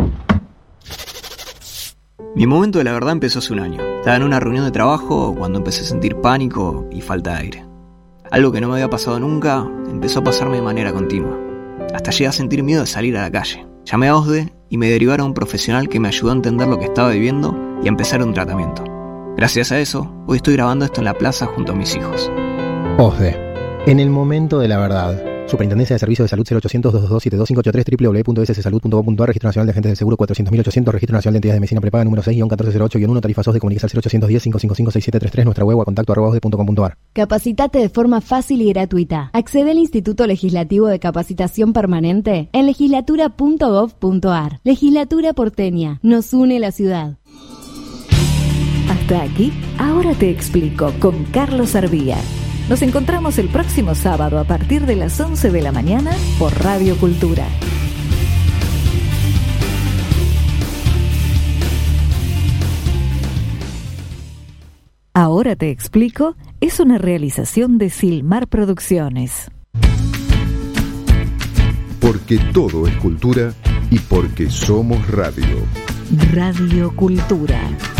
Speaker 9: Mi momento de la verdad empezó hace un año. Estaba en una reunión de trabajo cuando empecé a sentir pánico y falta de aire. Algo que no me había pasado nunca empezó a pasarme de manera continua. Hasta llegué a sentir miedo de salir a la calle. Llamé a OSDE y me derivaron a un profesional que me ayudó a entender lo que estaba viviendo y a empezar un tratamiento. Gracias a eso, hoy estoy grabando esto en la plaza junto a mis hijos.
Speaker 10: OSDE, en el momento de la verdad. Superintendencia de Servicios de Salud 0800-222-7583 www.sssalud.gov.ar. Registro Nacional de Agentes del Seguro 400.800. Registro Nacional de Entidades de Medicina Prepaga número 6-1408-1. Tarifa SOS de comunicación 0810-555-6733. Nuestra web a contacto@osde.com.ar.
Speaker 11: Capacitate de forma fácil y gratuita. Accede al Instituto Legislativo de Capacitación Permanente en legislatura.gov.ar. Legislatura porteña. Nos une la ciudad.
Speaker 12: Hasta aquí, ahora te explico con Carlos Arbía. Nos encontramos el próximo sábado a partir de las 11 de la mañana por Radio Cultura. Ahora te explico es una realización de Silmar Producciones.
Speaker 1: Porque todo es cultura y porque somos radio.
Speaker 12: Radio Cultura.